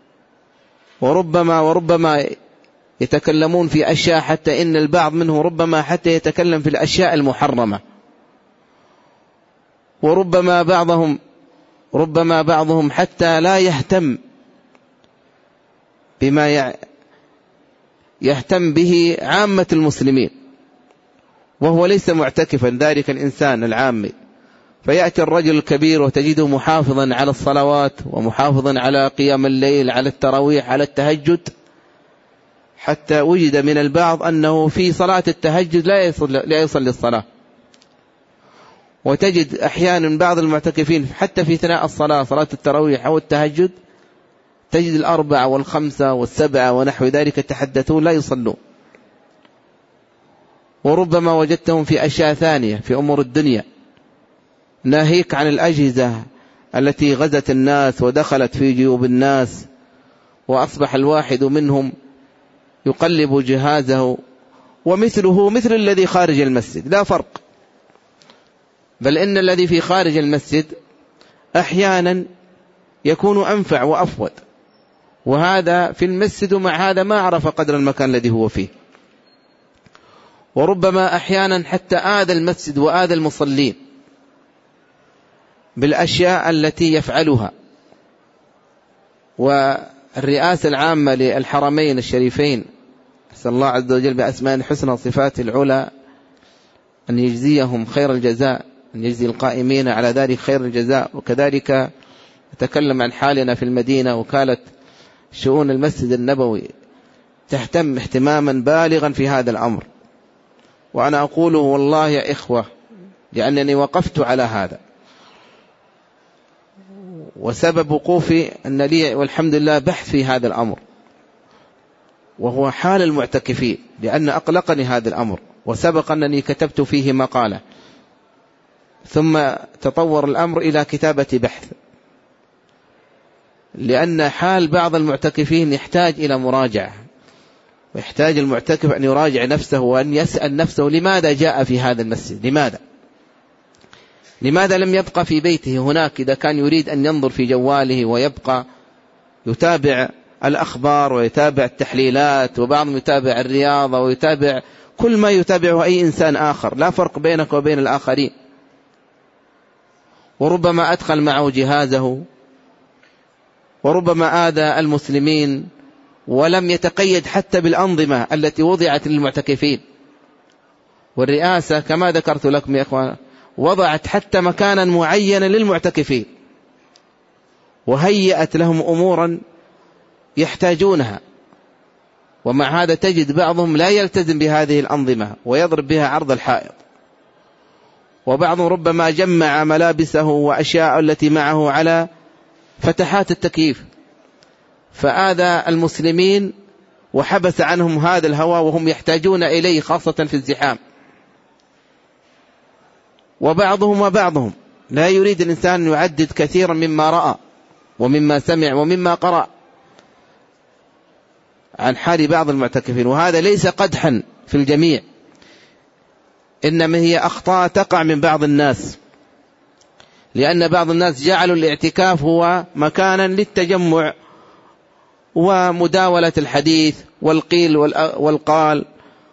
وربما يتكلمون في أشياء، حتى إن البعض منه ربما حتى يتكلم في الأشياء المحرمة، وربما بعضهم حتى لا يهتم بما يهتم به عامة المسلمين، وهو ليس معتكفا ذلك الإنسان العامي. فيأتي الرجل الكبير وتجده محافظا على الصلوات ومحافظا على قيام الليل، على التراويح، على التهجد، حتى وجد من البعض أنه في صلاة التهجد لا يصلي الصلاة. وتجد أحيانا بعض المعتكفين حتى في ثناء الصلاة، صلاة التراويح أو التهجد، تجد 4 و5 و7 ونحو ذلك يتحدثون لا يصلون. وربما وجدتهم في أشياء ثانية في أمور الدنيا، ناهيك عن الأجهزة التي غزت الناس ودخلت في جيوب الناس، وأصبح الواحد منهم يقلب جهازه ومثله مثل الذي خارج المسجد، لا فرق، بل إن الذي في خارج المسجد أحيانا يكون أنفع وأفود، وهذا في المسجد ومع هذا ما عرف قدر المكان الذي هو فيه. وربما أحيانا حتى آذى المسجد وآذى المصلين بالأشياء التي يفعلها. والرئاسة العامة للحرمين الشريفين، أسأل الله عز وجل بأسماء الحسنى وصفات العلى أن يجزيهم خير الجزاء، أن يجزي القائمين على ذلك خير الجزاء. وكذلك أتكلم عن حالنا في المدينة، وكالة شؤون المسجد النبوي تهتم اهتماما بالغا في هذا الأمر، وأنا أقوله والله يا إخوة لأنني وقفت على هذا، وسبب وقوفي أن لي والحمد لله بحث في هذا الأمر، وهو حال المعتكفين، لأن أقلقني هذا الأمر، وسبق أنني كتبت فيه مقالة، ثم تطور الأمر إلى كتابة بحث، لأن حال بعض المعتكفين يحتاج إلى مراجعة، ويحتاج المعتكف أن يراجع نفسه وأن يسأل نفسه لماذا جاء في هذا المسجد، لماذا لم يبقى في بيته هناك، إذا كان يريد أن ينظر في جواله ويبقى يتابع الأخبار ويتابع التحليلات، وبعضهم يتابع الرياضة ويتابع كل ما يتابعه أي إنسان آخر، لا فرق بينك وبين الآخرين. وربما أدخل معه جهازه، وربما آذى المسلمين، ولم يتقيد حتى بالأنظمة التي وضعت للمعتكفين. والرئاسة كما ذكرت لكم يا إخوان وضعت حتى مكانا معينا للمعتكفين، وهيأت لهم أمورا يحتاجونها، ومع هذا تجد بعضهم لا يلتزم بهذه الأنظمة ويضرب بها عرض الحائط، وبعضهم ربما جمع ملابسه وأشياء التي معه على فتحات التكييف، فآذى المسلمين وحبس عنهم هذا الهوى وهم يحتاجون إليه خاصة في الزحام. وبعضهم لا يريد الإنسان أن يعدد كثيرا مما رأى ومما سمع ومما قرأ عن حال بعض المعتكفين، وهذا ليس قدحا في الجميع، إنما هي أخطاء تقع من بعض الناس، لأن بعض الناس جعلوا الاعتكاف هو مكانا للتجمع ومداولة الحديث والقيل والقال،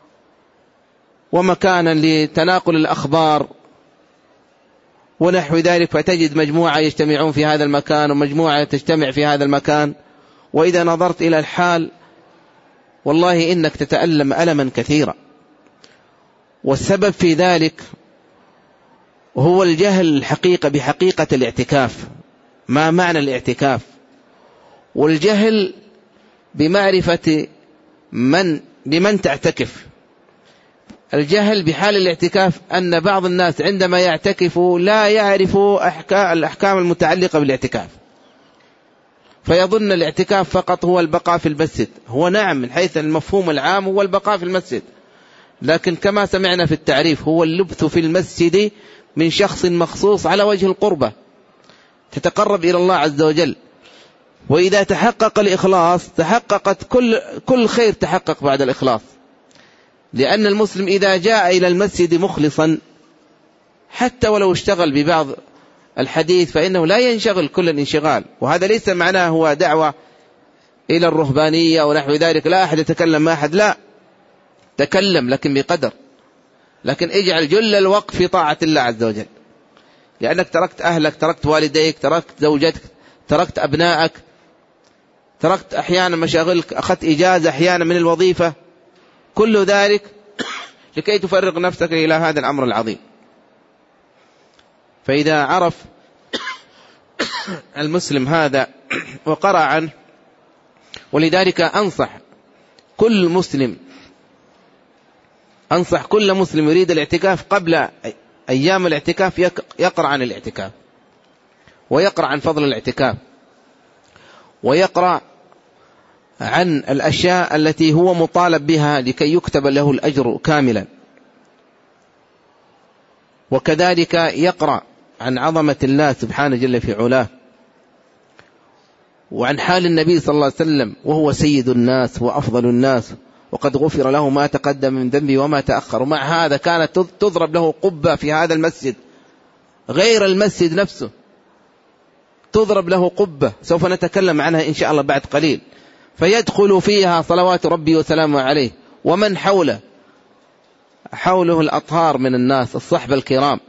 ومكانا لتناقل الأخبار ونحو ذلك، فتجد مجموعة يجتمعون في هذا المكان ومجموعة تجتمع في هذا المكان، وإذا نظرت إلى الحال والله إنك تتألم ألما كثيرا. والسبب في ذلك هو الجهل الحقيقة بحقيقة الاعتكاف، ما معنى الاعتكاف، والجهل بمعرفة لمن تعتكف. الجهل بحال الاعتكاف أن بعض الناس عندما يعتكفوا لا يعرفوا الأحكام المتعلقة بالاعتكاف، فيظن الاعتكاف فقط هو البقاء في المسجد. هو نعم من حيث المفهوم العام هو البقاء في المسجد، لكن كما سمعنا في التعريف هو اللبث في المسجد من شخص مخصوص على وجه القربة، تتقرب إلى الله عز وجل. وإذا تحقق الإخلاص تحققت كل خير تحقق بعد الإخلاص، لأن المسلم إذا جاء إلى المسجد مخلصا حتى ولو اشتغل ببعض الحديث فإنه لا ينشغل كل الانشغال. وهذا ليس معناه هو دعوة إلى الرهبانية ونحو ذلك، لا أحد يتكلم مع أحد، لا، تكلم لكن بقدر، لكن اجعل جل الوقت في طاعة الله عز وجل، لأنك تركت أهلك، تركت والديك، تركت زوجتك، تركت أبنائك، تركت أحيانا مشاغلك، أخذت إجازة أحيانا من الوظيفة، كل ذلك لكي تفرغ نفسك إلى هذا الأمر العظيم. فإذا عرف المسلم هذا وقرأ عنه، ولذلك أنصح كل مسلم يريد الاعتكاف قبل أيام الاعتكاف يقرأ عن الاعتكاف، ويقرأ عن فضل الاعتكاف، ويقرأ عن الأشياء التي هو مطالب بها لكي يكتب له الأجر كاملا. وكذلك يقرأ عن عظمة الله سبحانه جل في علاه، وعن حال النبي صلى الله عليه وسلم وهو سيد الناس وأفضل الناس، وقد غفر له ما تقدم من ذنبه وما تأخر. ومع هذا كانت تضرب له قبة في هذا المسجد، غير المسجد نفسه تضرب له قبة، سوف نتكلم عنها إن شاء الله بعد قليل، فيدخل فيها صلوات ربي وسلامه عليه ومن حوله الأطهار من الناس، الصحبة الكرام،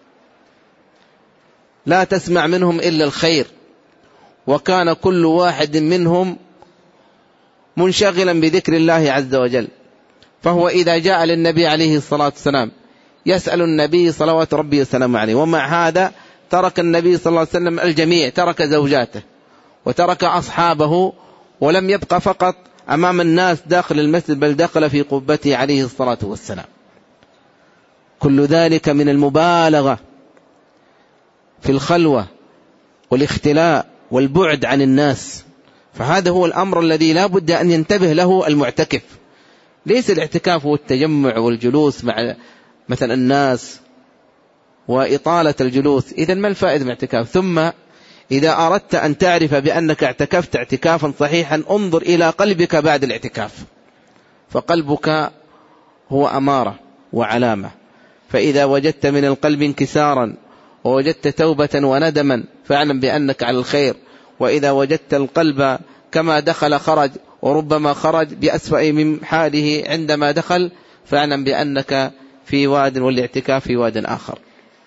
لا تسمع منهم إلا الخير، وكان كل واحد منهم منشغلا بذكر الله عز وجل. فهو إذا جاء للنبي عليه الصلاة والسلام يسأل النبي صلوات ربي وسلامه عليه، ومع هذا ترك النبي صلى الله عليه وسلم الجميع، ترك زوجاته وترك أصحابه، ولم يبقى فقط أمام الناس داخل المسجد، بل دخل في قبته عليه الصلاة والسلام. كل ذلك من المبالغة في الخلوة والاختلاء والبعد عن الناس. فهذا هو الأمر الذي لا بد أن ينتبه له المعتكف. ليس الاعتكاف هو التجمع والجلوس مع مثلا الناس وإطالة الجلوس، إذن ما الفائدة من الاعتكاف؟ ثم إذا أردت أن تعرف بأنك اعتكفت اعتكافا صحيحا انظر إلى قلبك بعد الاعتكاف، فقلبك هو أمارة وعلامة. فإذا وجدت من القلب انكسارا ووجدت توبة وندما فاعلم بأنك على الخير، وإذا وجدت القلب كما دخل خرج وربما خرج بأسوأ من حاله عندما دخل فاعلم بأنك في واد والاعتكاف في واد آخر.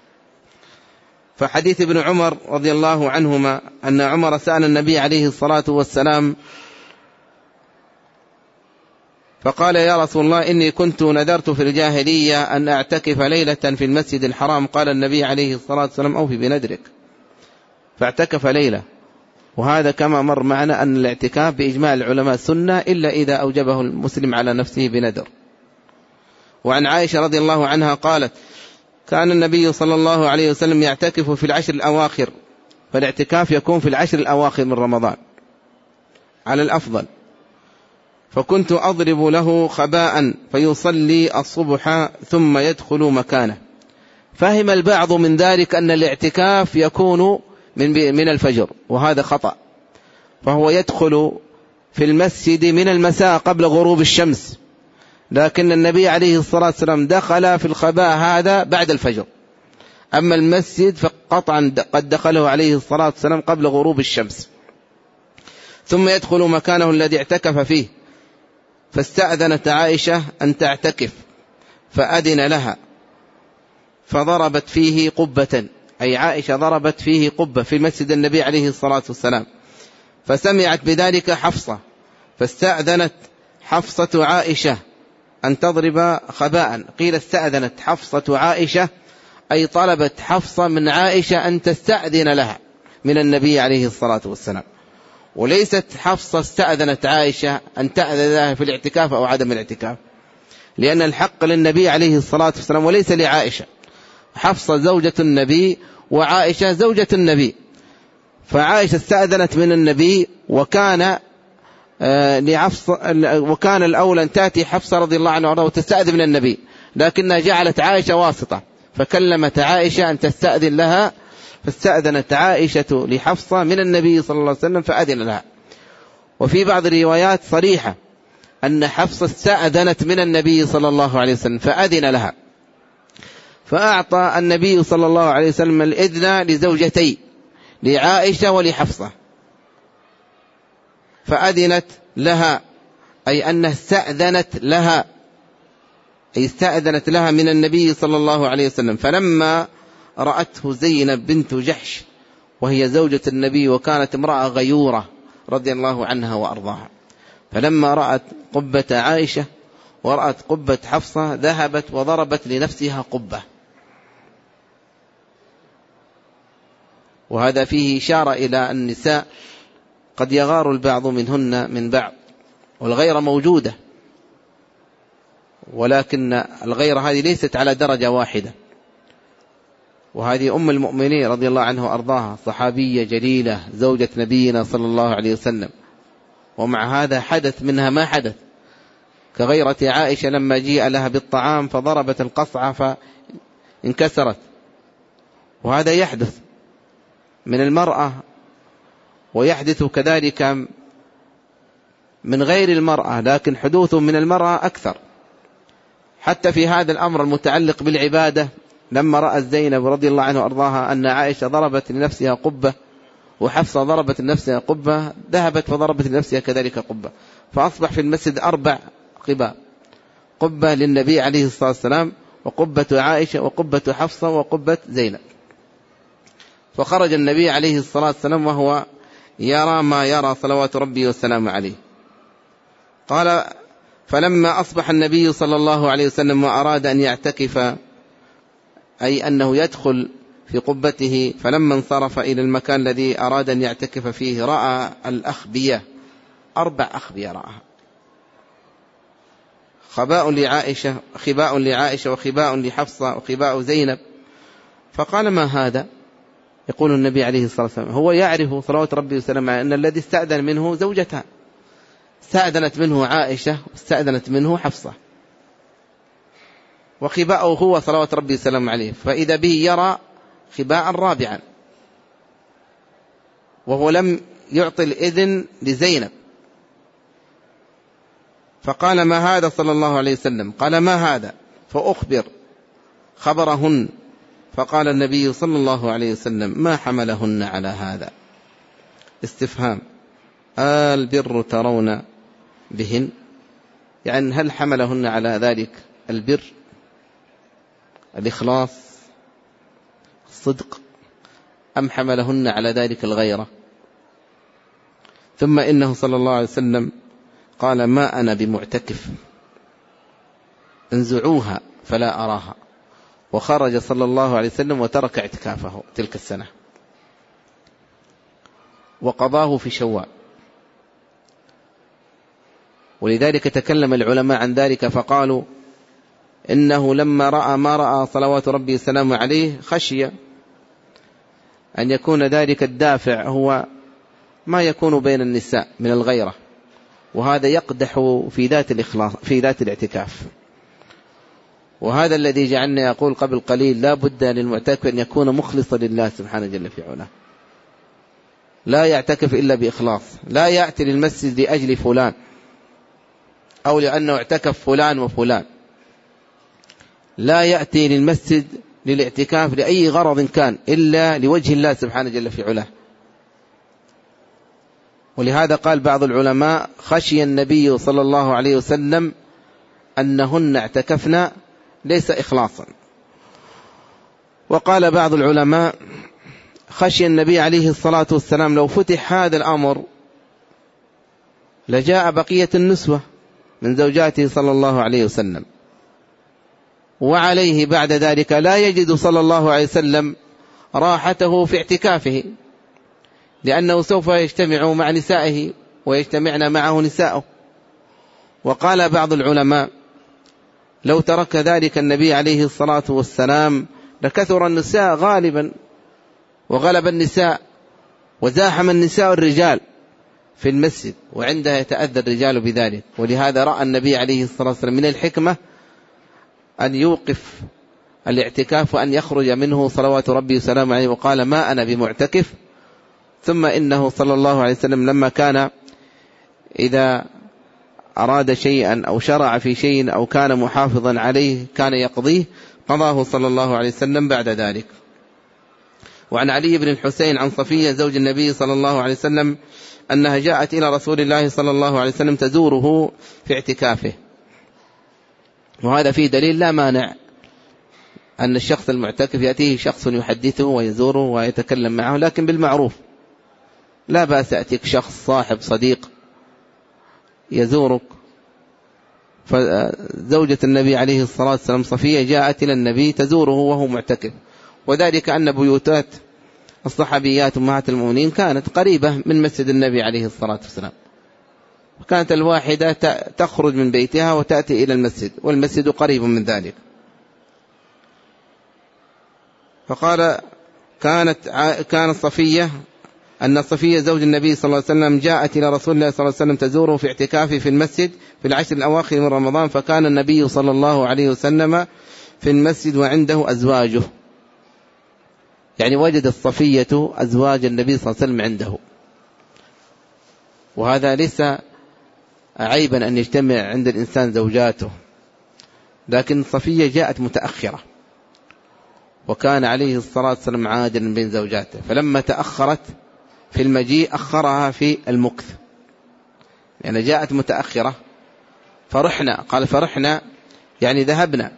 فحديث ابن عمر رضي الله عنهما أن عمر سأل النبي عليه الصلاة والسلام فقال يا رسول الله إني كنت نذرت في الجاهلية أن أعتكف ليلة في المسجد الحرام. قال النبي عليه الصلاة والسلام أوفي بنذرك، فاعتكف ليلة. وهذا كما مر معنا أن الاعتكاف بإجماع العلماء سنة إلا إذا أوجبه المسلم على نفسه بنذر. وعن عائشة رضي الله عنها قالت كان النبي صلى الله عليه وسلم يعتكف في العشر الأواخر، فالاعتكاف يكون في العشر الأواخر من رمضان على الأفضل. فكنت أضرب له خباء فيصلي الصبح ثم يدخل مكانه. فهم البعض من ذلك أن الاعتكاف يكون من الفجر، وهذا خطأ، فهو يدخل في المسجد من المساء قبل غروب الشمس، لكن النبي عليه الصلاة والسلام دخل في الخباء هذا بعد الفجر، أما المسجد فقطعا قد دخله عليه الصلاة والسلام قبل غروب الشمس. ثم يدخل مكانه الذي اعتكف فيه، فاستأذنت عائشة أن تعتكف فأذن لها، فضربت فيه قبة، أي عائشة ضربت فيه قبة في مسجد النبي عليه الصلاة والسلام، فسمعت بذلك حفصة، فاستأذنت حفصة عائشة أن تضرب خباء. قيل استأذنت حفصة عائشة أي طلبت حفصة من عائشة أن تستأذن لها من النبي عليه الصلاة والسلام، وليست حفصة استأذنت عائشة أن تأذن لها في الاعتكاف أو عدم الاعتكاف، لأن الحق للنبي عليه الصلاة والسلام وليس لعائشة. حفصة زوجة النبي وعائشة زوجة النبي، فعائشة استأذنت من النبي، وكان الأولى أن تأتي حفصة رضي الله عنها وتستأذن من النبي، لكنها جعلت عائشة واسطة، فكلمت عائشة أن تستأذن لها، فاستأذنت عائشة لحفصة من النبي صلى الله عليه وسلم فأذن لها. وفي بعض الروايات صريحة أن حفصة استأذنت من النبي صلى الله عليه وسلم فأذن لها، فأعطى النبي صلى الله عليه وسلم الإذن لزوجتي، لعائشة ولحفصة، فأذنت لها، أي أنها استأذنت لها، أي استأذنت لها من النبي صلى الله عليه وسلم. فلما رأته زينب بنت جحش وهي زوجة النبي وكانت امرأة غيورة رضي الله عنها وأرضاها، فلما رأت قبة عائشة ورأت قبة حفصة ذهبت وضربت لنفسها قبة. وهذا فيه إشارة إلى النساء قد يغار البعض منهن من بعض، والغيرة موجودة، ولكن الغيرة هذه ليست على درجة واحدة. وهذه أم المؤمنين رضي الله عنها وأرضاها، صحابية جليلة زوجة نبينا صلى الله عليه وسلم، ومع هذا حدث منها ما حدث، كغيرة عائشة لما جيء لها بالطعام فضربت القصعة فانكسرت، وهذا يحدث من المرأة، ويحدث كذلك من غير المرأة، لكن حدوثه من المرأة أكثر. حتى في هذا الأمر المتعلق بالعبادة، لما رأت زينب رضي الله عنها وأرضاها أن عائشة ضربت لنفسها قبة وحفصة ضربت لنفسها قبة، ذهبت فضربت لنفسها كذلك قبة، فأصبح في المسجد 4 قباب، قبة للنبي عليه الصلاة والسلام، وقبة عائشة، وقبة حفصة، وقبة زينب. فخرج النبي عليه الصلاة والسلام وهو يرى ما يرى صلوات ربي والسلام عليه. قال: فلما أصبح النبي صلى الله عليه وسلم وأراد أن يعتكف، أي أنه يدخل في قبته، فلما انصرف إلى المكان الذي أراد أن يعتكف فيه رأى الأخبية، 4 أخبية رأها، خباء لعائشة وخباء لحفصة وخباء زينب. فقال: ما هذا؟ يقول النبي عليه الصلاة والسلام هو يعرف صلوات ربي وسلامه أن الذي استأذن منه زوجتان، استأذنت منه عائشة واستأذنت منه حفصة، وخباءه هو صلوات ربي وسلامه عليه، فإذا به يرى خباء رابعا، وهو لم يعطي الإذن لزينب. فقال: ما هذا صلى الله عليه وسلم؟ قال: ما هذا؟ فأخبر خبرهن، فقال النبي صلى الله عليه وسلم: ما حملهن على هذا؟ استفهام، البر ترون بهن، يعني هل حملهن على ذلك البر، الإخلاص، الصدق، أم حملهن على ذلك الغيرة؟ ثم إنه صلى الله عليه وسلم قال: ما أنا بمعتكف، انزعوها فلا أراها. وخرج صلى الله عليه وسلم وترك اعتكافه تلك السنة، وقضاه في شوال. ولذلك تكلم العلماء عن ذلك فقالوا إنه لما رأى ما رأى صلوات ربي وسلامه عليه خشي أن يكون ذلك الدافع هو ما يكون بين النساء من الغيرة، وهذا يقدح في ذات الإخلاص في ذات الاعتكاف. وهذا الذي جعلني أقول قبل قليل لا بد للمعتكف أن يكون مخلصا لله سبحانه جل في علاه، لا يعتكف إلا بإخلاص، لا يأتي للمسجد لأجل فلان أو لأنه اعتكف فلان وفلان، لا يأتي للمسجد للاعتكاف لأي غرض كان إلا لوجه الله سبحانه جل في علاه. ولهذا قال بعض العلماء: خشي النبي صلى الله عليه وسلم أنهن اعتكفنا ليس إخلاصا. وقال بعض العلماء: خشي النبي عليه الصلاة والسلام لو فتح هذا الأمر لجاء بقية النسوة من زوجاته صلى الله عليه وسلم، وعليه بعد ذلك لا يجد صلى الله عليه وسلم راحته في اعتكافه، لأنه سوف يجتمع مع نسائه ويجتمعن معه نساءه. وقال بعض العلماء: لو ترك ذلك النبي عليه الصلاة والسلام لكثر النساء غالبا، وغلب النساء وزاحم النساء الرجال في المسجد، وعندها يتأذى الرجال بذلك. ولهذا رأى النبي عليه الصلاة والسلام من الحكمة أن يوقف الاعتكاف وأن يخرج منه صلوات ربي وسلامه عليه، وقال: ما أنا بمعتكف. ثم إنه صلى الله عليه وسلم لما كان إذا أراد شيئا أو شرع في شيء أو كان محافظا عليه كان يقضيه، قضاه صلى الله عليه وسلم بعد ذلك. وعن علي بن الحسين عن صفية زوج النبي صلى الله عليه وسلم أنها جاءت إلى رسول الله صلى الله عليه وسلم تزوره في اعتكافه. وهذا فيه دليل لا مانع أن الشخص المعتكف يأتيه شخص يحدثه ويزوره ويتكلم معه، لكن بالمعروف. لا بأس يأتيك شخص صاحب صديق يزورك. فزوجة النبي عليه الصلاة والسلام صفية جاءت إلى النبي تزوره وهو معتكف، وذلك أن بيوتات الصحابيات أمهات المؤمنين كانت قريبة من مسجد النبي عليه الصلاة والسلام، وكانت الواحدة تخرج من بيتها وتأتي إلى المسجد، والمسجد قريب من ذلك. فقال: كانت صفية أن صفية زوج النبي صلى الله عليه وسلم جاءت إلى رسول الله صلى الله عليه وسلم تزوره في اعتكافه في المسجد في العشر الأواخر من رمضان، فكان النبي صلى الله عليه وسلم في المسجد وعنده أزواجه، يعني وجدت صفية أزواج النبي صلى الله عليه وسلم عنده. وهذا ليس عيبا أن يجتمع عند الإنسان زوجاته، لكن صفية جاءت متأخرة، وكان عليه الصلاة والسلام عادلا بين زوجاته، فلما تأخرت في المجيء أخرها في المكث، يعني جاءت متأخرة. فرحنا، قال فرحنا يعني ذهبنا،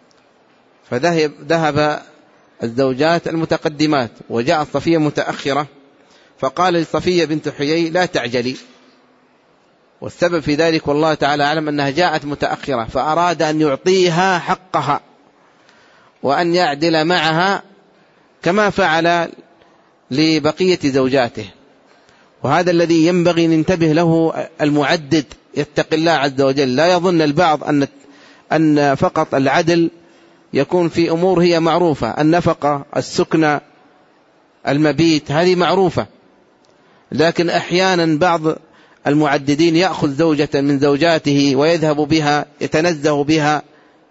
فذهب الزوجات المتقدمات وجاءت صفية متأخرة، فقال لصفية بنت حيي: لا تعجلي. والسبب في ذلك والله تعالى أعلم أنها جاءت متأخرة، فأراد أن يعطيها حقها وأن يعدل معها كما فعل لبقية زوجاته. وهذا الذي ينبغي أن ينتبه له المعدد، يتقي الله عز وجل. لا يظن البعض أن فقط العدل يكون في أمور هي معروفة، النفقة، السكنة، المبيت، هذه معروفة، لكن أحيانا بعض المعددين يأخذ زوجة من زوجاته ويذهب بها يتنزه بها،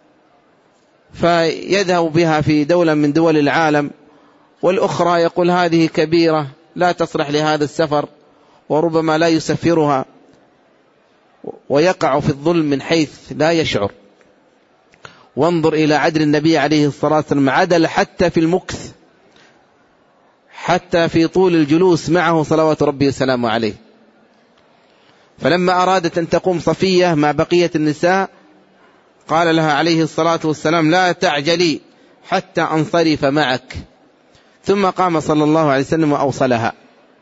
فيذهب بها في دولة من دول العالم، والأخرى يقول هذه كبيرة لا تصلح لهذا السفر، وربما لا يسفرها، ويقع في الظلم من حيث لا يشعر. وانظر إلى عدل النبي عليه الصلاة والسلام، عدل حتى في المكث، حتى في طول الجلوس معه صلوات ربي وسلامه عليه. فلما أرادت أن تقوم صفية مع بقية النساء قال لها عليه الصلاة والسلام: لا تعجلي حتى أنصرف معك. ثم قام صلى الله عليه وسلم وأوصلها.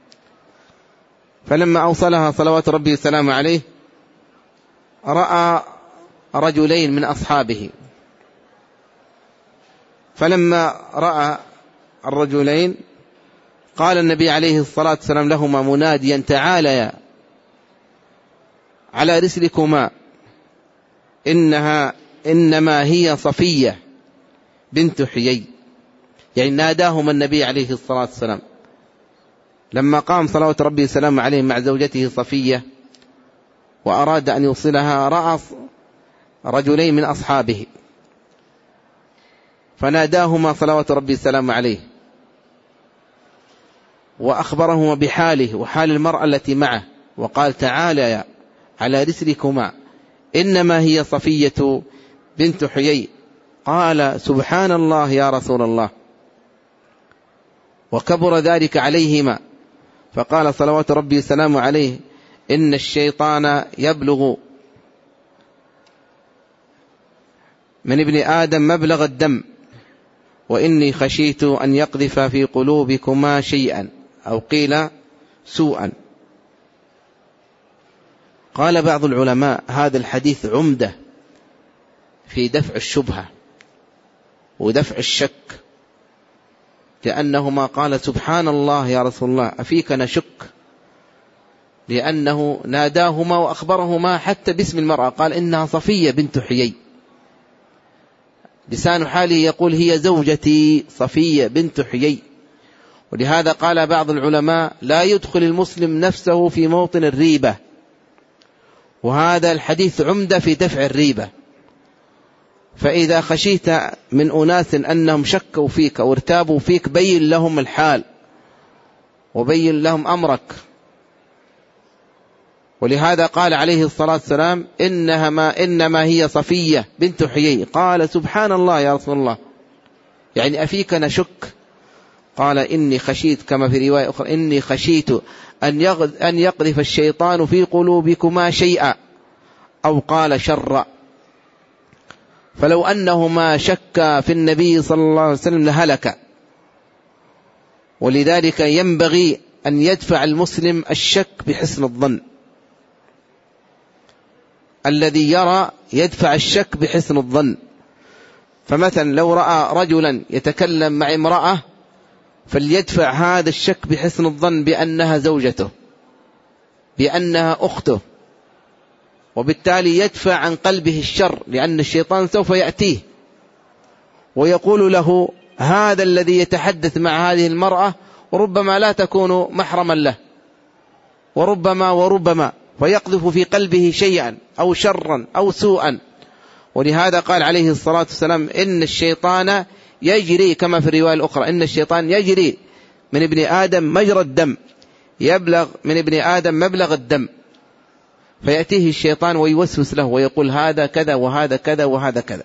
فلما أوصلها صلوات ربي وسلامه عليه رأى رجلين من أصحابه، فلما رأى الرجلين قال النبي عليه الصلاة والسلام لهما مناديا: تعاليا على رسلكما، إنما هي صفية بنت حيي. يعني ناداهما النبي عليه الصلاة والسلام لما قام صلوات ربي وسلامه عليه مع زوجته صفية، وأراد أن يوصلها رأى رجلين من أصحابه فناداهما صلوات ربي السلام عليه وأخبرهما بحاله وحال المرأة التي معه وقال تعالى على رسلكما إنما هي صفية بنت حيي. قال سبحان الله يا رسول الله، وكبر ذلك عليهما. فقال صلوات ربي السلام عليه إن الشيطان يبلغ من ابن آدم مبلغ الدم، وإني خشيت أن يقذف في قلوبكما شيئا أو قيل سوءا. قال بعض العلماء هذا الحديث عمدة في دفع الشبهة ودفع الشك، لأنهما قال سبحان الله يا رسول الله أفيك نشك، لأنه ناداهما وأخبرهما حتى باسم المرأة، قال إنها صفية بنت حيي، لسان حاله يقول هي زوجتي صفية بنت حيي. ولهذا قال بعض العلماء لا يدخل المسلم نفسه في موطن الريبة، وهذا الحديث عمدة في دفع الريبة. فإذا خشيت من أناس أنهم شكوا فيك أو ارتابوا فيك بين لهم الحال وبين لهم أمرك. ولهذا قال عليه الصلاة والسلام إنما هي صفية بنت حيي. قال سبحان الله يا رسول الله، يعني أفيك نشك؟ قال إني خشيت، كما في رواية أخرى إني خشيت أن يقذف الشيطان في قلوبكما شيئا أو قال شر. فلو أنهما شك في النبي صلى الله عليه وسلم لهلك. ولذلك ينبغي أن يدفع المسلم الشك بحسن الظن. الذي يرى يدفع الشك بحسن الظن. فمثلا لو رأى رجلا يتكلم مع امرأة فليدفع هذا الشك بحسن الظن بأنها زوجته، بأنها أخته، وبالتالي يدفع عن قلبه الشر، لأن الشيطان سوف يأتيه ويقول له هذا الذي يتحدث مع هذه المرأة وربما لا تكون محرما له، وربما فيقذف في قلبه شيئا أو شرا أو سوءا. ولهذا قال عليه الصلاة والسلام إن الشيطان يجري، كما في الرواية الأخرى إن الشيطان يجري من ابن آدم مجرى الدم، يبلغ من ابن آدم مبلغ الدم. فيأتيه الشيطان ويوسوس له ويقول هذا كذا وهذا كذا وهذا كذا.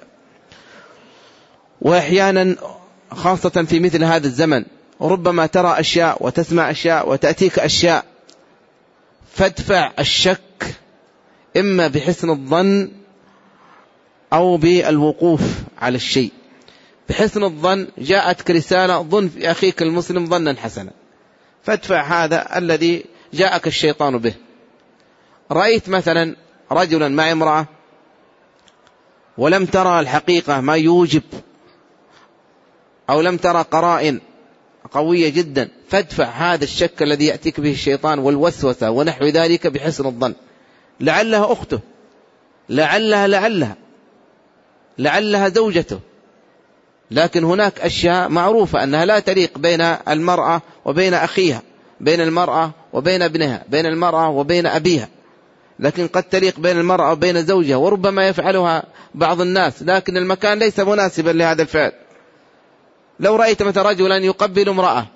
وأحيانا خاصة في مثل هذا الزمن ربما ترى أشياء وتسمع أشياء وتأتيك أشياء، فادفع الشك إما بحسن الظن أو بالوقوف على الشيء. بحسن الظن جاءتك رسالة ظن في أخيك المسلم ظنا حسنا، فادفع هذا الذي جاءك الشيطان به. رأيت مثلا رجلا مع امرأة ولم ترى الحقيقة ما يوجب أو لم ترى قرائن قوية جدا، فادفع هذا الشك الذي يأتيك به الشيطان والوسوسة ونحو ذلك بحسن الظن. لعلها أخته، لعلها زوجته، لكن هناك أشياء معروفة أنها لا تليق بين المرأة وبين أخيها، بين المرأة وبين ابنها، بين المرأة وبين أبيها، لكن قد تليق بين المرأة وبين زوجها، وربما يفعلها بعض الناس لكن المكان ليس مناسبا لهذا الفعل. لو رأيت مثلا رجلا يقبل امرأة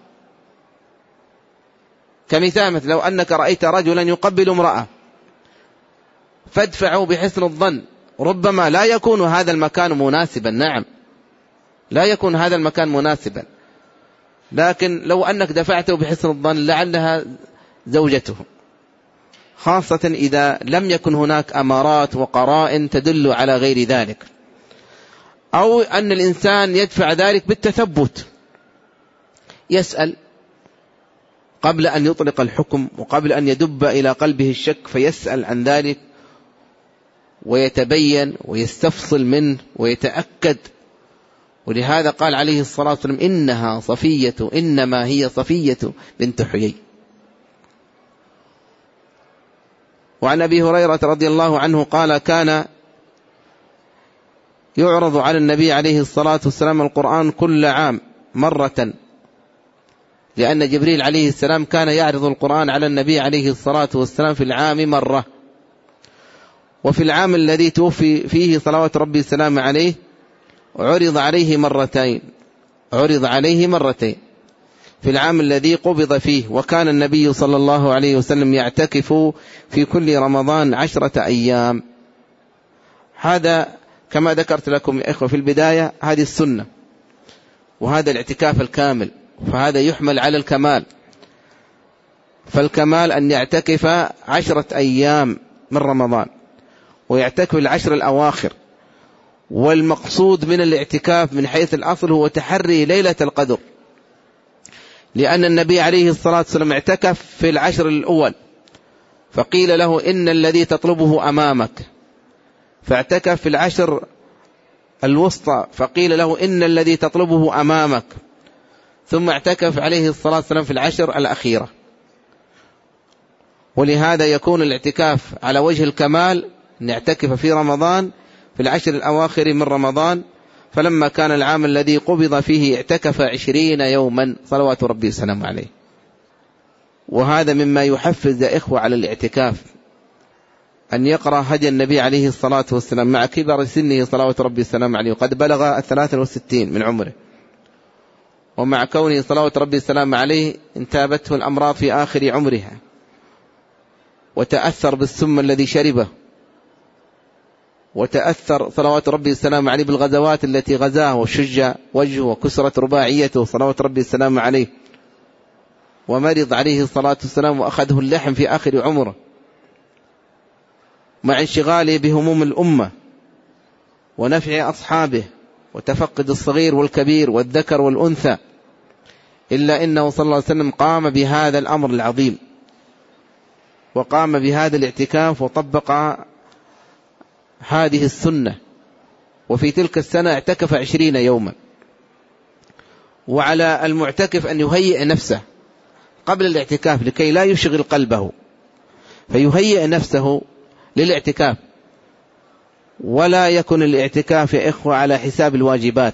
كمثال، مثل لو أنك رأيت رجلا يقبل امرأة فادفعوا بحسن الظن، ربما لا يكون هذا المكان مناسبا، نعم لا يكون هذا المكان مناسبا، لكن لو أنك دفعته بحسن الظن لعلها زوجته، خاصة إذا لم يكن هناك أمارات وقرائن تدل على غير ذلك. أو أن الإنسان يدفع ذلك بالتثبت، يسأل قبل أن يطلق الحكم وقبل أن يدب إلى قلبه الشك، فيسأل عن ذلك ويتبين ويستفصل منه ويتأكد. ولهذا قال عليه الصلاة والسلام إنما هي صفية بنت حيي. وعن أبي هريرة رضي الله عنه قال كان يعرض على النبي عليه الصلاة والسلام القرآن كل عام مرة، لأن جبريل عليه السلام كان يعرض القرآن على النبي عليه الصلاة والسلام في العام مرة. وفي العام الذي توفي فيه صلوات ربي السلام عليه عرض عليه مرتين في العام الذي قبض فيه. وكان النبي صلى الله عليه وسلم يعتكف في كل رمضان 10 أيام. هذا كما ذكرت لكم يا إخوة في البداية، هذه السنة وهذا الاعتكاف الكامل، فهذا يحمل على الكمال. فالكمال أن يعتكف 10 أيام من رمضان ويعتكف 10 الأواخر. والمقصود من الاعتكاف من حيث الأصل هو تحري ليلة القدر، لأن النبي عليه الصلاة والسلام اعتكف في 10 الأول، فقيل له إن الذي تطلبه أمامك، فاعتكف في 10 الوسطى، فقيل له إن الذي تطلبه أمامك، ثم اعتكف عليه الصلاة والسلام في 10 الأخيرة. ولهذا يكون الاعتكاف على وجه الكمال نعتكف في رمضان في 10 الأواخر من رمضان. فلما كان العام الذي قبض فيه اعتكف 20 يوما صلوات ربي السلام عليه. وهذا مما يحفز يا إخوة على الاعتكاف، أن يقرأ هدي النبي عليه الصلاة والسلام مع كبر سنه صلوات ربي السلام عليه، وقد بلغ 63 من عمره، ومع كونه صلوات ربي السلام عليه انتابته الأمراض في آخر عمرها، وتأثر بالسم الذي شربه، وتأثر صلوات ربي السلام عليه بالغزوات التي غزاها، وشج وجهه وكسرت رباعيته صلوات ربي السلام عليه، ومرض عليه الصلاة والسلام وأخذه اللحم في آخر عمره، مع انشغاله بهموم الأمة ونفع أصحابه وتفقد الصغير والكبير والذكر والأنثى، إلا إنه صلى الله عليه وسلم قام بهذا الأمر العظيم، وقام بهذا الاعتكاف وطبق هذه السنة. وفي تلك السنة اعتكف 20 يوما. وعلى المعتكف أن يهيئ نفسه قبل الاعتكاف لكي لا يشغل قلبه، فيهيئ نفسه للاعتكاف. ولا يكن الاعتكاف يا إخوة على حساب الواجبات،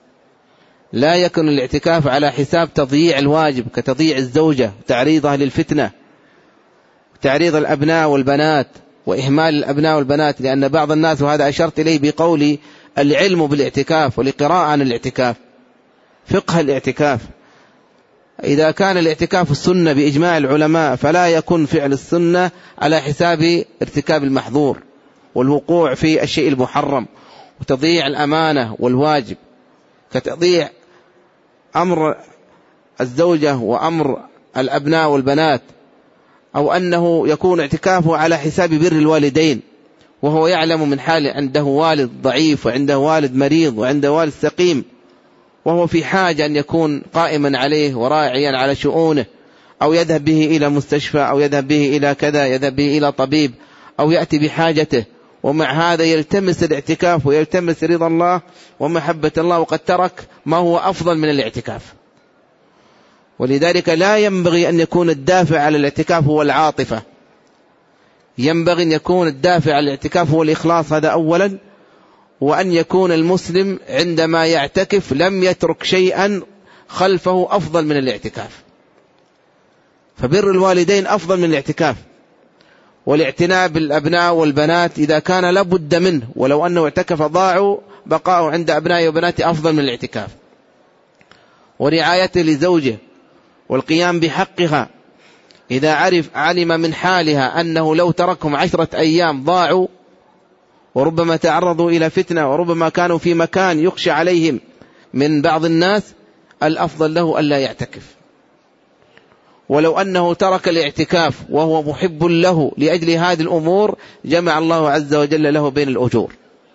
لا يكن الاعتكاف على حساب تضييع الواجب كتضييع الزوجة، تعريضها للفتنة، تعريض الأبناء والبنات، وإهمال الأبناء والبنات. لأن بعض الناس، وهذا أشرت إليه بقولي العلم بالاعتكاف والقراءة عن الاعتكاف، فقه الاعتكاف، إذا كان الاعتكاف السنة بإجماع العلماء، فلا يكون فعل السنة على حساب ارتكاب المحظور والوقوع في الشيء المحرم وتضييع الأمانة والواجب، كتضييع أمر الزوجة وأمر الأبناء والبنات، أو أنه يكون اعتكافه على حساب بر الوالدين، وهو يعلم من حال عنده والد ضعيف وعنده والد مريض وعنده والد سقيم، وهو في حاجة أن يكون قائما عليه وراعيا على شؤونه، أو يذهب به إلى مستشفى، أو يذهب به إلى كذا، يذهب به إلى طبيب، أو يأتي بحاجته، ومع هذا يلتمس الاعتكاف ويلتمس رضا الله ومحبة الله، وقد ترك ما هو أفضل من الاعتكاف. ولذلك لا ينبغي أن يكون الدافع على الاعتكاف هو العاطفة، ينبغي أن يكون الدافع على الاعتكاف هو الإخلاص، هذا أولا، وأن يكون المسلم عندما يعتكف لم يترك شيئا خلفه أفضل من الاعتكاف. فبر الوالدين أفضل من الاعتكاف، والاعتناء بالأبناء والبنات إذا كان لابد منه، ولو أنه اعتكف ضاعوا، بقاءه عند أبنائه وبناته أفضل من الاعتكاف. ورعايته لزوجه والقيام بحقها، إذا علم من حالها أنه لو تركهم 10 أيام ضاعوا، وربما تعرضوا إلى فتنة، وربما كانوا في مكان يخشى عليهم من بعض الناس، الأفضل له ألا يعتكف. ولو أنه ترك الاعتكاف وهو محب له لأجل هذه الأمور، جمع الله عز وجل له بين الأجور،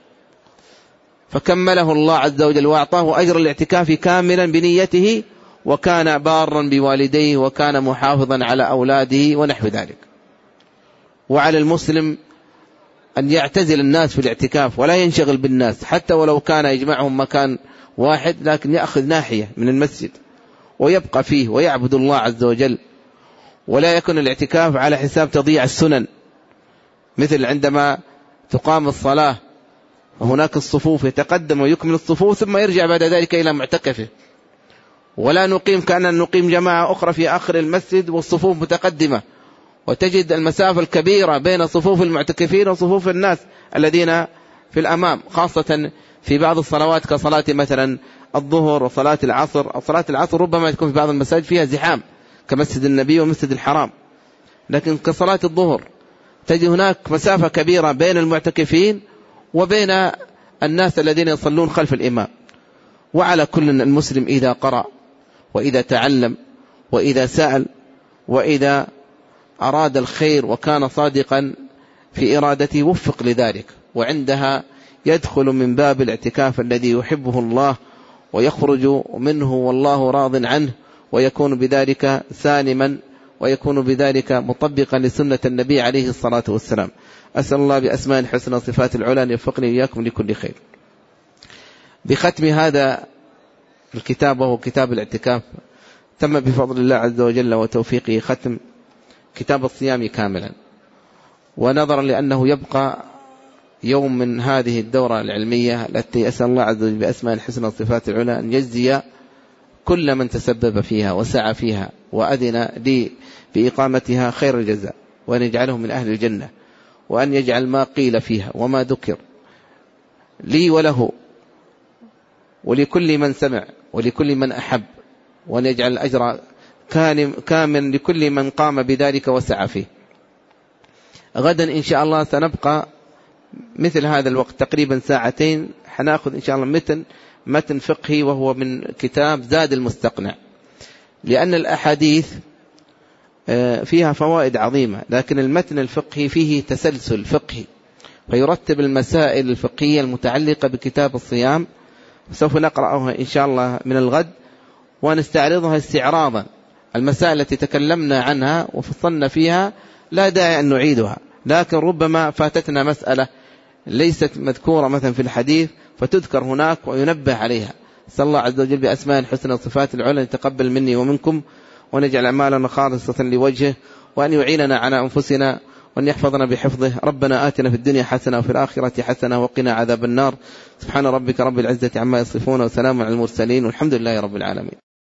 فكمله الله عز وجل وأعطاه أجر الاعتكاف كاملا بنيته، وكان بارا بوالديه، وكان محافظا على أولاده ونحو ذلك. وعلى المسلم أن يعتزل الناس في الاعتكاف ولا ينشغل بالناس، حتى ولو كان يجمعهم مكان واحد، لكن يأخذ ناحية من المسجد ويبقى فيه ويعبد الله عز وجل. ولا يكون الاعتكاف على حساب تضييع السنن، مثل عندما تقام الصلاة وهناك الصفوف، يتقدم ويكمل الصفوف ثم يرجع بعد ذلك إلى معتكفه. ولا نقيم كأننا نقيم جماعة أخرى في آخر المسجد والصفوف متقدمة، وتجد المسافة الكبيرة بين صفوف المعتكفين وصفوف الناس الذين في الأمام، خاصة في بعض الصلوات كصلاة مثلا الظهر وصلاة العصر. صلاة العصر ربما تكون في بعض المساجد فيها زحام كمسجد النبي ومسجد الحرام، لكن كصلاة الظهر تجد هناك مسافة كبيرة بين المعتكفين وبين الناس الذين يصلون خلف الإمام. وعلى كل المسلم إذا قرأ وإذا تعلم وإذا سأل وإذا أراد الخير وكان صادقا في إرادته وفق لذلك، وعندها يدخل من باب الاعتكاف الذي يحبه الله ويخرج منه والله راض عنه، ويكون بذلك سالما ويكون بذلك مطبقا لسنة النبي عليه الصلاة والسلام. أسأل الله بأسماء الحسنى وصفات العلى أن يوفقني إياكم لكل خير. بختم هذا الكتاب وهو كتاب الاعتكاف، تم بفضل الله عز وجل وتوفيقه ختم كتاب الصيام كاملا، ونظرا لأنه يبقى يوم من هذه الدورة العلمية التي أسأل الله عز وجل بأسماء الحسنى وصفات العلى أن يجزي كل من تسبب فيها وسعى فيها وأذن لي بإقامتها خير الجزاء، وأن يجعله من أهل الجنة، وأن يجعل ما قيل فيها وما ذكر لي وله ولكل من سمع ولكل من أحب، وأن يجعل الأجر كامل لكل من قام بذلك وسعى فيه. غدا إن شاء الله سنبقى مثل هذا الوقت تقريبا ساعتين، حناخذ إن شاء الله متن فقهي وهو من كتاب زاد المستقنع، لأن الأحاديث فيها فوائد عظيمة، لكن المتن الفقهي فيه تسلسل فقهي، فيرتب المسائل الفقهية المتعلقة بكتاب الصيام. سوف نقرأها إن شاء الله من الغد ونستعرضها استعراضا. المسائل التي تكلمنا عنها وفصلنا فيها لا داعي أن نعيدها، لكن ربما فاتتنا مسألة ليست مذكورة مثلا في الحديث فتذكر هناك وينبه عليها. صلى الله عز وجل بأسماء الحسنى وصفات العلى يتقبل مني ومنكم، ونجعل أعمالنا خالصة لوجهه، وأن يعيننا على أنفسنا، وأن يحفظنا بحفظه. ربنا آتنا في الدنيا حسنة وفي الآخرة حسنة وقنا عذاب النار. سبحان ربك رب العزة عما يصفون، وسلام على المرسلين، والحمد لله رب العالمين.